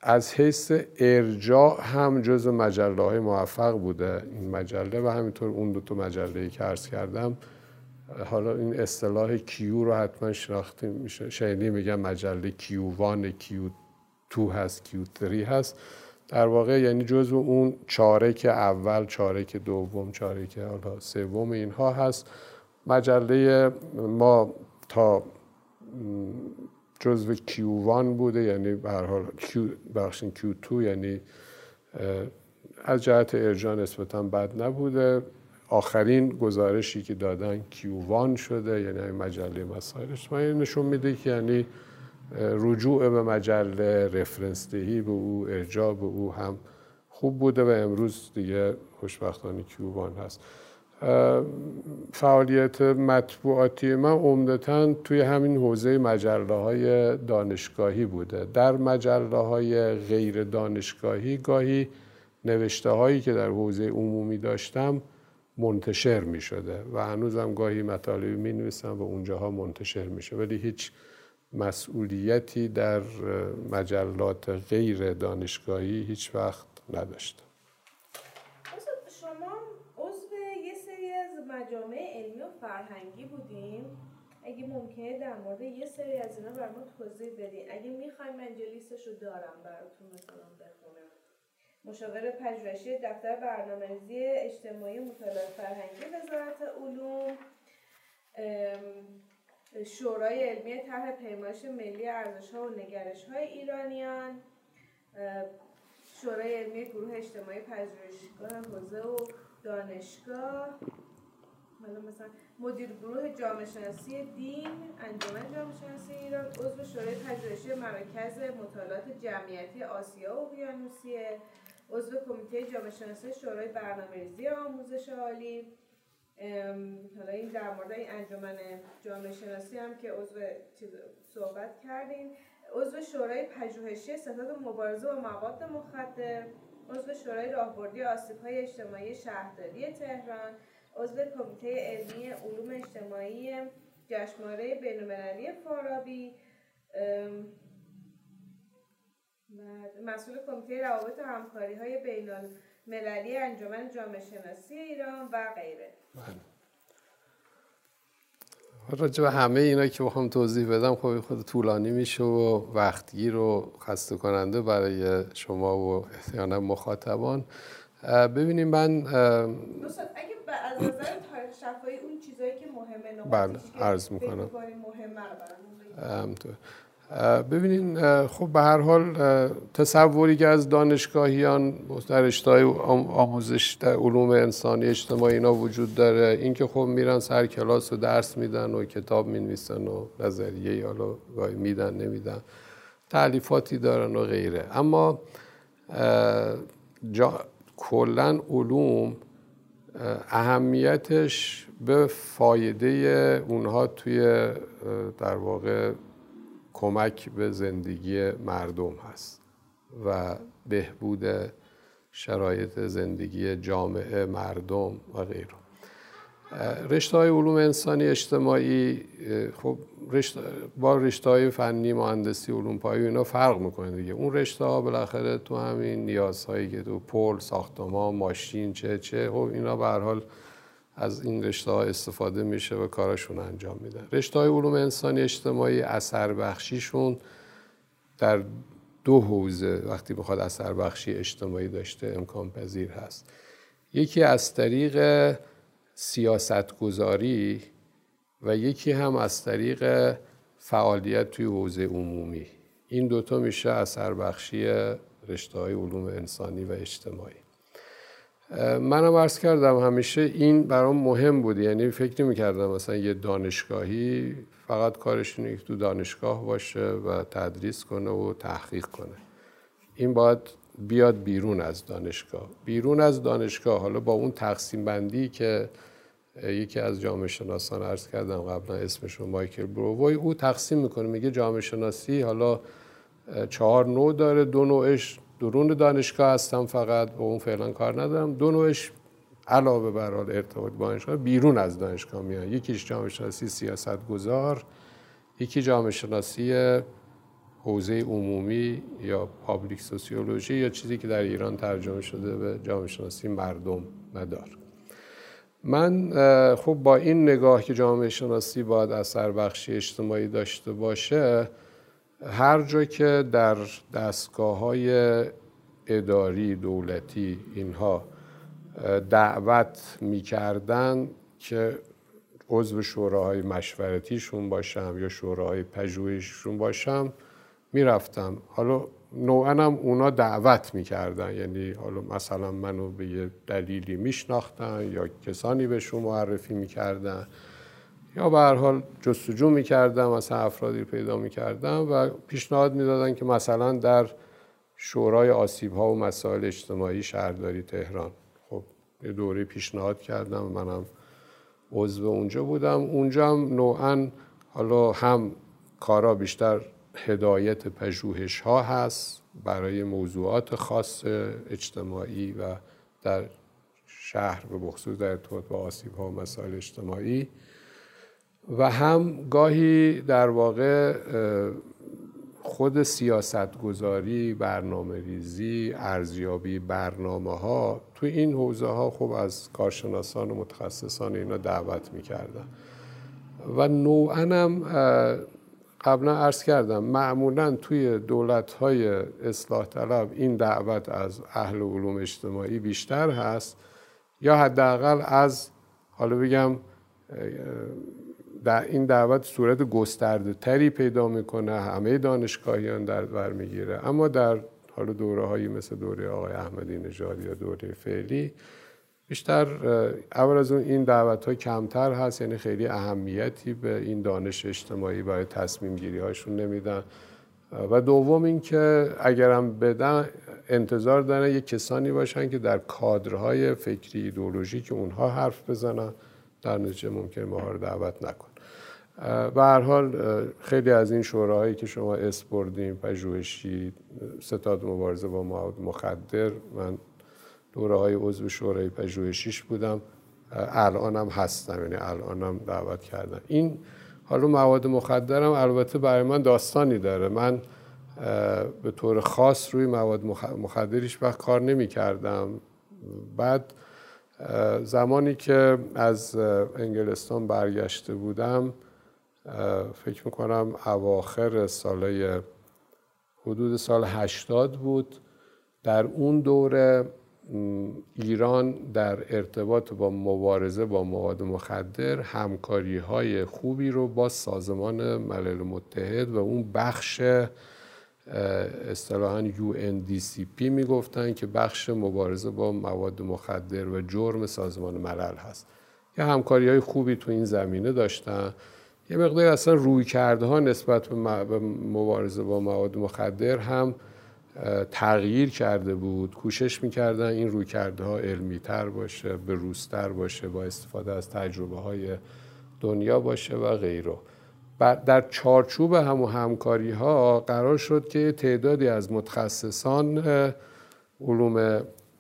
از حیث ارجاع هم جزو مجله های موفق بوده این مجله و همینطور اون دو تا مجله‌ای که عرض کردم. حالا این اصطلاح کیو رو حتما شناخته میشه، شنیدی میگن مجله کیو وان، کیو تو هست، کیو تری هست. در واقع یعنی جزو اون چارک اول، چارک دوم، چارک حالا سوم اینها هست. مجله ما تا جزو کیو وان بوده، یعنی به هر حال کیو بخشین کیو تو، یعنی از جهت ارجاع نسبتا بد نبوده. آخرین گزارشی که دادن کیو وان شده، یعنی این مجله مسائل اجتماعی نشون میده که یعنی رجوع به مجله، رفرنس دهی به او، ارجاع به او هم خوب بوده و امروز دیگه خوشبختانه کیو وان هست. فعالیت مطبوعاتی من عمدتاً توی همین حوزه مجله های دانشگاهی بوده. در مجله های غیر دانشگاهی گاهی نوشته هایی که در حوزه عمومی داشتم منتشر می شده و هنوزم گاهی مطالبی می نویسم و اونجاها منتشر می شده، ولی هیچ مسئولیتی در مجلات غیر دانشگاهی هیچ وقت نداشتم. شما عضو یه سری از مجامع علمی و فرهنگی بودیم، اگه ممکنه در مورد یه سری از اینا برامون توضیح بدین. اگه میخوایم من لیستش رو دارم براتون مثلا بخونم. مشاور پژوهشی دفتر برنامه‌ریزی اجتماعی و مطالعات فرهنگی وزارت علوم، شورای علمی طرح پیمایش ملی ارزش‌ها و نگرش‌های ایرانیان، شورای علمی گروه اجتماعی پژوهشگاه حوزه و دانشگاه، حالا مثلا مدیر گروه جامعه شناسی دین انجمن جامعه شناسی ایران، عضو شورای پژوهشی مرکز مطالعات جمعیتی آسیا و اقیانوسیه، عضو کمیته جامعه شناسی شورای برنامه‌ریزی آموزش عالی. حالا این در مورد این انجمن جامعه شناسی هم که عضو چیز صحبت کردیم، عضو شورای پژوهشی ستاد مبارزه با مواد مخدر، عضو شورای راهبردی آسیب‌های اجتماعی شهرداری تهران، عضو کمیته علمی علوم اجتماعی جشنواره بین‌المللی فارابی، مسئول کمیته روابط و همکاری‌های بین‌المللی انجمن جامعه شناسی ایران و غیره. راجع به همه اینا که بخوام توضیح بدم خب خود طولانی میشه و وقتگیر و خسته کننده برای شما و احتمالاً مخاطبان. ببینیم من دوستان اگه از نظر تاریخ شفاهی اون چیزایی که مهمه نقاطی که عرض میکنم مهمه رو برامون بگید. ببینین خب به هر حال تصوری که از دانشگاهیان در رشته‌های آموزش در علوم انسانی اجتماعی اینا وجود داره، این که خب میرن سر کلاس و درس میدن و کتاب مینویسن و نظریه حالا گاهی میدن نمیدن، تألیفاتی دارن و غیره. اما کلا علوم اهمیتش به فایده اونها توی در واقع کمک به زندگی مردم هست و بهبود شرایط زندگی جامعه مردم و غیره. رشته‌های علوم انسانی اجتماعی خب رشته با رشته‌های فنی، مهندسی، علوم پایه اینا فرق میکنه دیگه. اون رشته‌ها بالاخره تو همین نیازهایی که تو پل، ساختمان، ماشین چه چه خب اینا به هر حال از این رشته‌ها استفاده میشه و کارشون انجام میدن. رشته‌های علوم انسانی اجتماعی اثر بخشیشون در دو حوزه وقتی بخواد اثر بخشی اجتماعی داشته امکان پذیر هست. یکی از طریق سیاست گذاری و یکی هم از طریق فعالیت توی حوزه عمومی. این دوتا میشه اثر بخشی رشته‌های علوم انسانی و اجتماعی. منم عرض کردم همیشه این برام مهم بود، یعنی فکر نمی‌کردم مثلا یه دانشگاهی فقط کارش اینه که تو دانشگاه باشه و تدریس کنه و تحقیق کنه. این باید بیاد بیرون از دانشگاه. بیرون از دانشگاه حالا با اون تقسیم بندی که یکی از جامعه شناسان عرض کردم قبلا اسمش رو مایکل برووی، او تقسیم میکنه میگه جامعه شناسی حالا چهار نوع داره، دو نوعش درون دانشگاه هستم فقط با اون فعلا کار ندارم، دو نوعش علاوه بر ارتباط با دانشگاه بیرون از دانشگاه میان. یکیش جامعه شناسی سیاست گذار، یکی جامعه شناسی حوزه عمومی یا پابلیک سوسیولوژی یا چیزی که در ایران ترجمه شده به جامعه شناسی مردم مدار. من خب با این نگاه که جامعه شناسی باید اثر بخشی اجتماعی داشته باشه، هر جا که در دستگاه‌های اداری دولتی اینها دعوت می‌کردن که عضو شوراهای مشورتیشون باشم یا شوراهای پژوهششون باشم میرفتم. حالا نوعاً هم اونا دعوت میکردن، یعنی حالا مثلا منو به یه دلیلی میشناختن یا کسانی بهشون معرفی میکردن یا به هر حال جستجو میکردم، مثلا افرادی رو پیدا میکردم و پیشنهاد میدادن که مثلا در شورای آسیب‌ها و مسائل اجتماعی شهرداری تهران، خب یه دوره پیشنهاد کردم، منم عضو اونجا بودم. اونجا هم نوعاً حالا هم کارا بیشتر هدایت پژوهش ها هست برای موضوعات خاص اجتماعی و در شهر به خصوص در ارتباط با آسیب ها و مسائل اجتماعی، و هم گاهی در واقع خود سیاست گذاری، برنامه ریزی، ارزیابی برنامه ها تو این حوزه ها خب از کارشناسان و متخصصان اینا دعوت میکردن و نوعاً هم قبلا عرض کردم معمولاً توی دولت‌های اصلاح طلب این دعوت از اهل علوم اجتماعی بیشتر هست، یا حداقل از حالا بگم در این دعوت صورت گسترده تری پیدا میکنه، همه دانشگاهیان در بر میگیره. اما در حالا دوره‌هایی مثل دوره آقای احمدی نژاد یا دوره فعلی بیشتر اول از اون این دعوت‌ها کمتر هست، یعنی خیلی اهمیتی به این دانش اجتماعی برای تصمیم گیری هاشون نمیدن. و دوم این که اگرم بدن انتظار دارن یک کسانی باشن که در کادرهای فکری ایدئولوژی که اونها حرف بزنن، در نتیجه ممکنه ما رو دعوت نکن. به هر حال خیلی از این شوراهایی که شما اسم بردیم، پژوهشی، ستاد مبارزه با مواد مخدر، من دوره‌های عضو شورای پژوهشیش بودم، الانم هستم، یعنی الانم دعوت کردم. این حالا مواد مخدرم البته برای من داستانی داره. من به طور خاص روی مواد مخدریش وقت کار نمی کردم. بعد زمانی که از انگلستان برگشته بودم، فکر میکنم اواخر سالهای حدود سال هشتاد بود، در اون دوره ایران در ارتباط با مبارزه با مواد مخدر همکاری‌های خوبی رو با سازمان ملل متحد و اون بخش اصطلاحاً یو ان دی سی پی میگفتن که بخش مبارزه با مواد مخدر و جرم سازمان ملل هست، یه همکاری‌های خوبی تو این زمینه داشتن. یه مقدار اصلا رویکردها نسبت به مبارزه با مواد مخدر هم تغییر کرده بود. کوشش میکردن این رویکردها علمی تر باشه، بروزتر باشه، با استفاده از تجربه های دنیا باشه و غیره. در چارچوب همون همکاری ها قرار شد که تعدادی از متخصصان علوم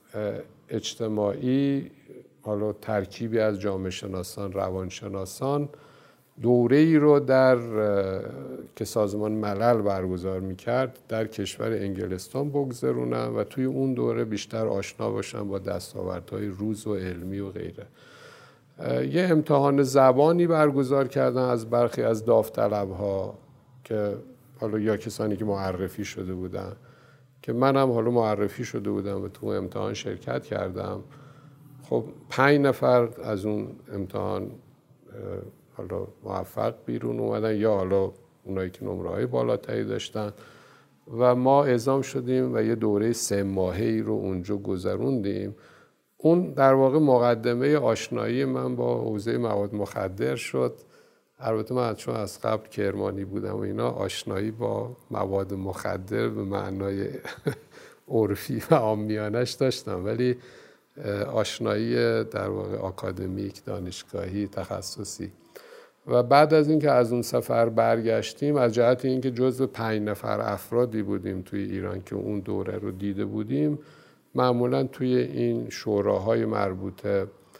اجتماعی، حالا ترکیبی از جامعه شناسان، روانشناسان، دوره ای رو در که سازمان ملل برگزار میکرد در کشور انگلستان بگذرونن و توی اون دوره بیشتر آشنا باشن با دستاوردهای روز و علمی و غیره. یه امتحان زبانی برگزار کردن از برخی از داوطلب‌ها که حالا یا کسانی که معرفی شده بودن، که منم حالا معرفی شده بودم و تو امتحان شرکت کردم. خب پنج نفر از اون امتحان حالا موفق بیرون اومدن، یا حالا اونایی که نمره‌های بالاتری داشتن، و ما اعزام شدیم و یه دوره سه ماهه‌ای رو اونجا گذروندیم. اون در واقع مقدمه آشنایی من با حوزه مواد مخدر شد. البته من چون از قبل کرمانی بودم و اینا، آشنایی با مواد مخدر به معنای عرفی و عامیانش داشتم، ولی آشنایی در واقع آکادمیک، دانشگاهی، تخصصی. و بعد از اینکه از اون سفر برگشتیم، از جهت اینکه جزو پنج نفر افرادی بودیم توی ایران که اون دوره رو دیده بودیم، معمولا توی این شوراهای مربوطه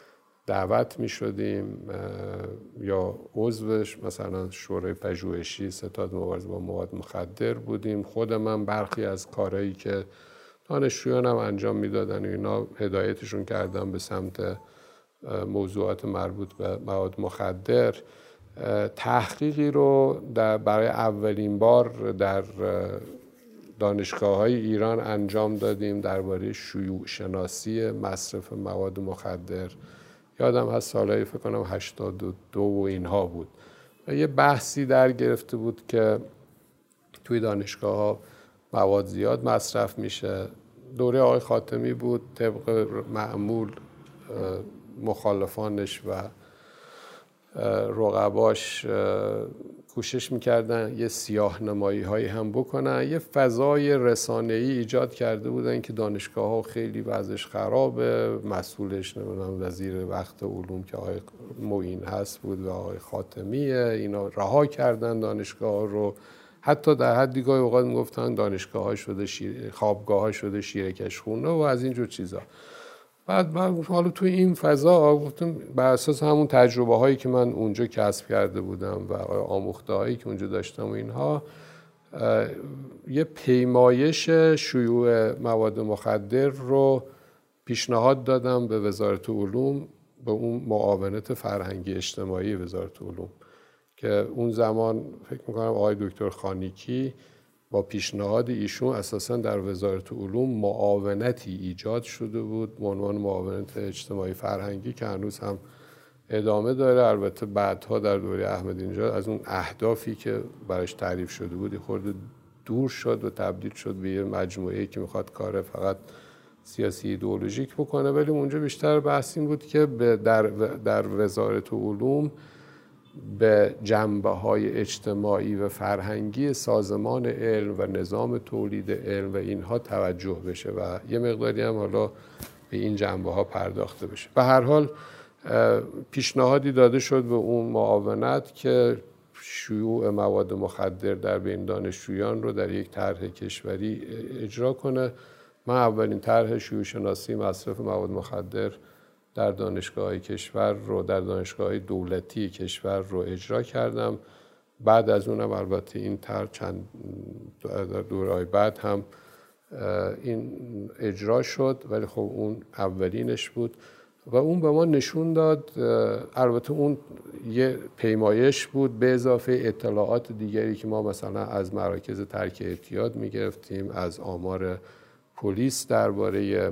دعوت می شدیم یا عضوش مثلا شورای پژوهشی ستاد مبارزه با مواد مخدر بودیم. خود من برخی از کارهایی که دانشجویان هم انجام میدادن و اینا هدایتشون کردم به سمت موضوعات مربوط به مواد مخدر. تحقیقی رو در برای اولین بار در دانشگاه‌های ایران انجام دادیم درباره شیوع شناسی مصرف مواد مخدر. یادم هست سالهای فکر کنم هشتاد و دو و اینها بود و یه بحثی در گرفته بود که توی دانشگاه‌ها مواد زیاد مصرف میشه. دوره آقای خاتمی بود، طبق معمول مخالفانش و رقباش کوشش میکردن یه سیاه نمایی هایی هم بکنن. یه فضای رسانه‌ای ایجاد کرده بودن که دانشگاه ها خیلی وضعش خرابه، مسئولش نمیدونم وزیر وقت علوم که آقای معین هست بود و آقای خاتمیه، اینا رها کردن دانشگاه ها رو. حتی در حدی گاهی اوقات میگفتن دانشگاه ها شده شیر... خوابگاه ها شده شیرکش خونه و از اینجور چیزا. بعد من حالا توی این فضا گفتم بر اساس همون تجربه هایی که من اونجا کسب کرده بودم و آموخته هایی که اونجا داشتم و اینها، یه پیمایش شیوع مواد مخدر رو پیشنهاد دادم به وزارت علوم، به اون معاونت فرهنگی اجتماعی وزارت علوم که اون زمان فکر میکنم آقای دکتر خانیکی با پیشنهاد ایشون اساساً در وزارت علوم معاونتی ایجاد شده بود به عنوان معاونت اجتماعی فرهنگی که هنوز هم ادامه داره. البته بعدها در دوره احمدی نژاد از اون اهدافی که براش تعریف شده بود خورده دور شد و تبدیل شد به یه مجموعه‌ای که میخواد کار فقط سیاسی ایدئولوژیک بکنه، ولی اونجا بیشتر بحث این بود که در در وزارت علوم به جنبه‌های اجتماعی و فرهنگی سازمان علم و نظام تولید علم و اینها توجه بشه و یه مقداری هم حالا به این جنبه‌ها پرداخته بشه. به هر حال پیشنهادی داده شد به اون معاونت که شیوع مواد مخدر در بین دانشجویان رو در یک طرح کشوری اجرا کنه. من اولین طرح شیوع شناسی مصرف مواد مخدر در دانشگاه‌های کشور رو در دانشگاه‌های دولتی کشور رو اجرا کردم. بعد از اونم البته این طرح چند در دوره‌های بعد هم این اجرا شد، ولی خب اون اولینش بود و اون به ما نشون داد، البته اون یه پیمایش بود به اضافه اطلاعات دیگری که ما مثلا از مراکز ترک اعتیاد می‌گرفتیم، از آمار پلیس درباره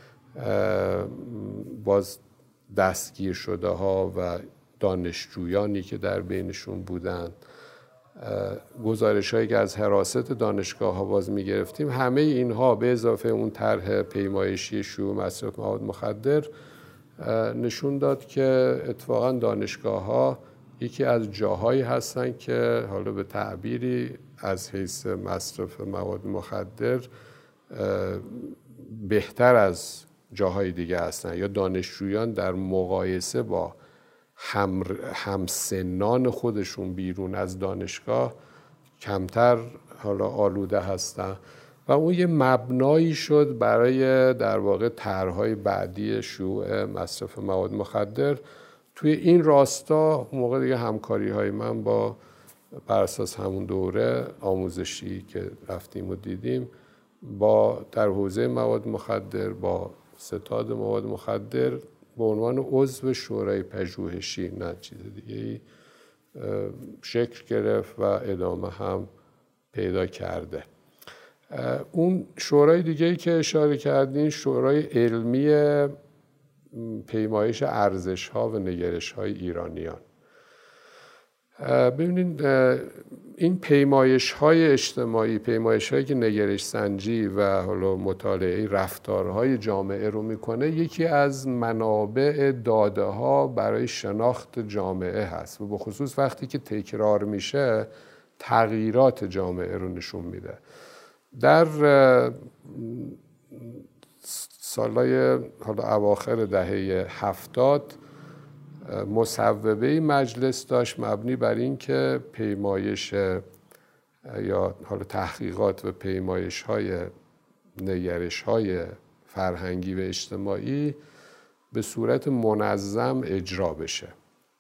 باز دستگیر شده ها و دانشجویانی که در بینشون بودند، گزارش هایی که از حراست دانشگاه ها باز می گرفتیم. همه اینها به اضافه اون طرح پیمایشی شیوع مصرف مواد مخدر نشون داد که اتفاقا دانشگاه ها یکی از جاهایی هستن که حالا به تعبیری از حیث مصرف مواد مخدر بهتر از جاهای دیگه هستن، یا دانشجویان در مقایسه با هم همسنان خودشون بیرون از دانشگاه کمتر حالا آلوده هستن و اون یه مبنایی شد برای در واقع طرح‌های بعدی شیوع مصرف مواد مخدر. توی این راستا موقع دیگه همکاری‌های من با بر اساس همون دوره آموزشی که رفتیم و دیدیم با در حوزه مواد مخدر با ستاد مواد مخدر به عنوان عضو شورای پژوهشی نه چیز دیگه شکل گرفت و ادامه هم پیدا کرده. اون شورای دیگه‌ای که اشاره کردین شورای علمی پیمایش ارزش‌ها و نگرش‌های ایرانیان. ببینید این پیمایش‌های اجتماعی، پیمایش‌هایی که نگرش سنجی و حالا مطالعه رفتارهای جامعه رو میکنه، یکی از منابع داده‌ها برای شناخت جامعه هست و به خصوص وقتی که تکرار میشه تغییرات جامعه رو نشون میده. در سالهای حالا اواخر دهه هفتاد مصوبه مجلس داشت مبنی بر این که پیمایش یا حالا تحقیقات و پیمایش های نگرش های فرهنگی و اجتماعی به صورت منظم اجرا بشه.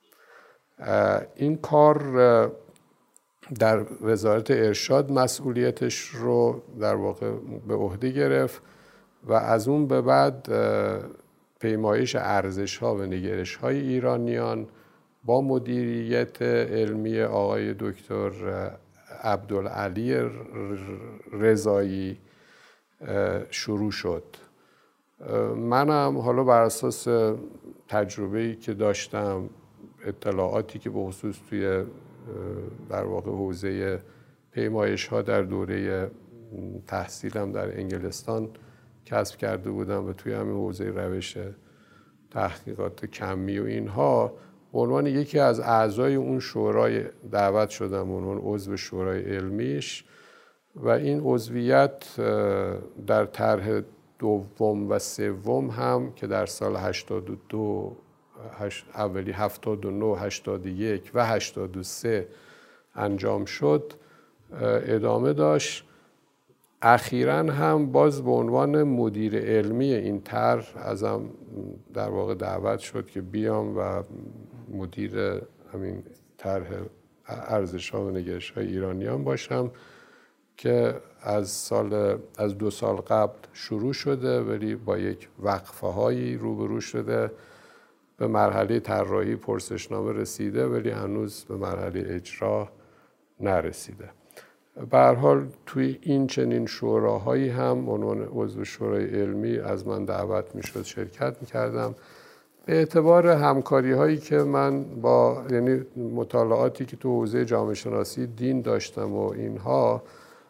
این کار در وزارت ارشاد مسئولیتش رو در واقع به عهده گرفت و از اون به بعد پیمایش ارزش‌ها و نگرش‌های ایرانیان با مدیریت علمی آقای دکتر عبدالعلی رضایی شروع شد. منم حالا بر اساس تجربه‌ای که داشتم، اطلاعاتی که به خصوص توی در واقع حوزه پیمایش‌ها در دوره تحصیلم در انگلستان کسب کرده بودم و توی همین حوزه روش تحقیقات کمی و اینها، به عنوان یکی از اعضای اون شورای دعوت شدم، به عنوان عضو شورای علمیش، و این عضویت در طرح دوم و سوم هم که در سال هشتاد و دو، اولی هفتاد و نه، هشتاد و یک و هشتاد و سه انجام شد ادامه داشت. اخیراً هم باز به عنوان مدیر علمی این طرح ازم در واقع دعوت شد که بیام و مدیر همین طرح ارزش‌ها و نگرش‌های ایرانیان باشم که از سال از دو سال قبل شروع شده ولی با یک وقفه هایی روبرو شده. به مرحله طراحی پرسشنامه رسیده ولی هنوز به مرحله اجرا نرسیده. به هر حال توی این چنین شوراهایی هم عنوان عضو شورای علمی از من دعوت میشد، شرکت میکردم. به اعتبار همکاری هایی که من با یعنی مطالعاتی که تو حوزه جامعه شناسی دین داشتم و اینها،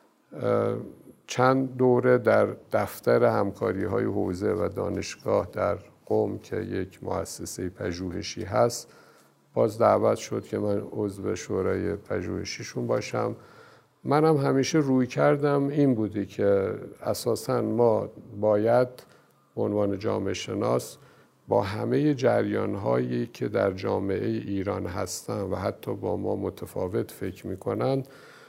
چند دوره در دفتر همکاری های حوزه و دانشگاه در قم که یک مؤسسه پژوهشی هست باز دعوت شد که من عضو شورای پژوهشیشون باشم. منم همیشه روی کردم این بوده که اساساً ما باید به عنوان جامعه شناس با همه جریان‌هایی که در جامعه ایران هستن و حتی با ما متفاوت فکر می‌کنن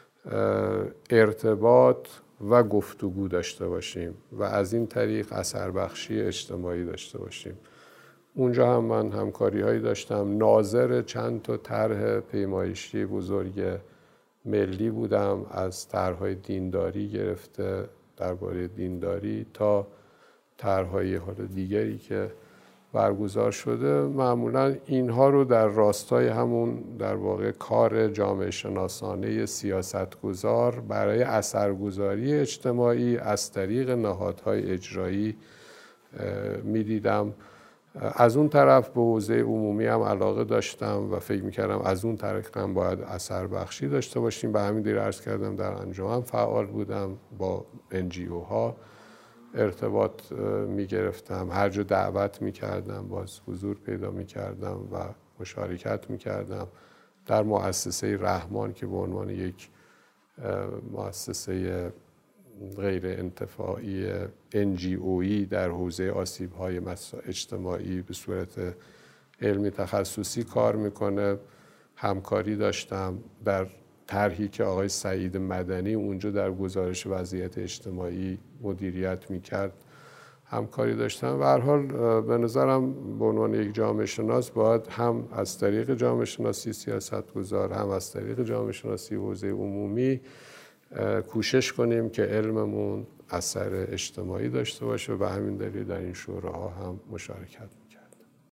ارتباط و گفتگو داشته باشیم و از این طریق اثربخشی اجتماعی داشته باشیم. اونجا هم من همکاری هایی داشتم، ناظر چند تا طرح پیمایشی بزرگ ملی بودم، از طرح‌های دینداری گرفته درباره دینداری تا طرح‌های حال دیگری که برگزار شده. معمولا اینها رو در راستای همون در واقع کار جامعه شناسانه سیاستگزار برای اثرگذاری اجتماعی از طریق نهادهای اجرایی می‌دیدم. از اون طرف به حوزه عمومی هم علاقه داشتم و فکر می‌کردم از اون طریق هم باید اثر بخشی داشته باشیم. به همین دلیل عرض کردم در انجمن فعال بودم، با ان جی او ها ارتباط می‌گرفتم، هر جا دعوت می‌کردم باز حضور پیدا می‌کردم و مشارکت می‌کردم. در مؤسسه رحمان که به عنوان یک مؤسسه غیر انتفاعی ان جی او ای در حوزه آسیب‌های اجتماعی به صورت علمی تخصصی کار میکنه همکاری داشتم. در طرحی که آقای سعید مدنی اونجا در گزارش وضعیت اجتماعی مدیریت میکرد همکاری داشتم. و هر حال به نظرم به عنوان یک جامعه شناس باید هم از طریق جامعه شناسی سیاستگزار هم از طریق جامعه شناسی حوزه عمومی کوشش کنیم که علممون اثر اجتماعی داشته باشه و به همین دلیل در این شوراها هم مشارکت میکرد.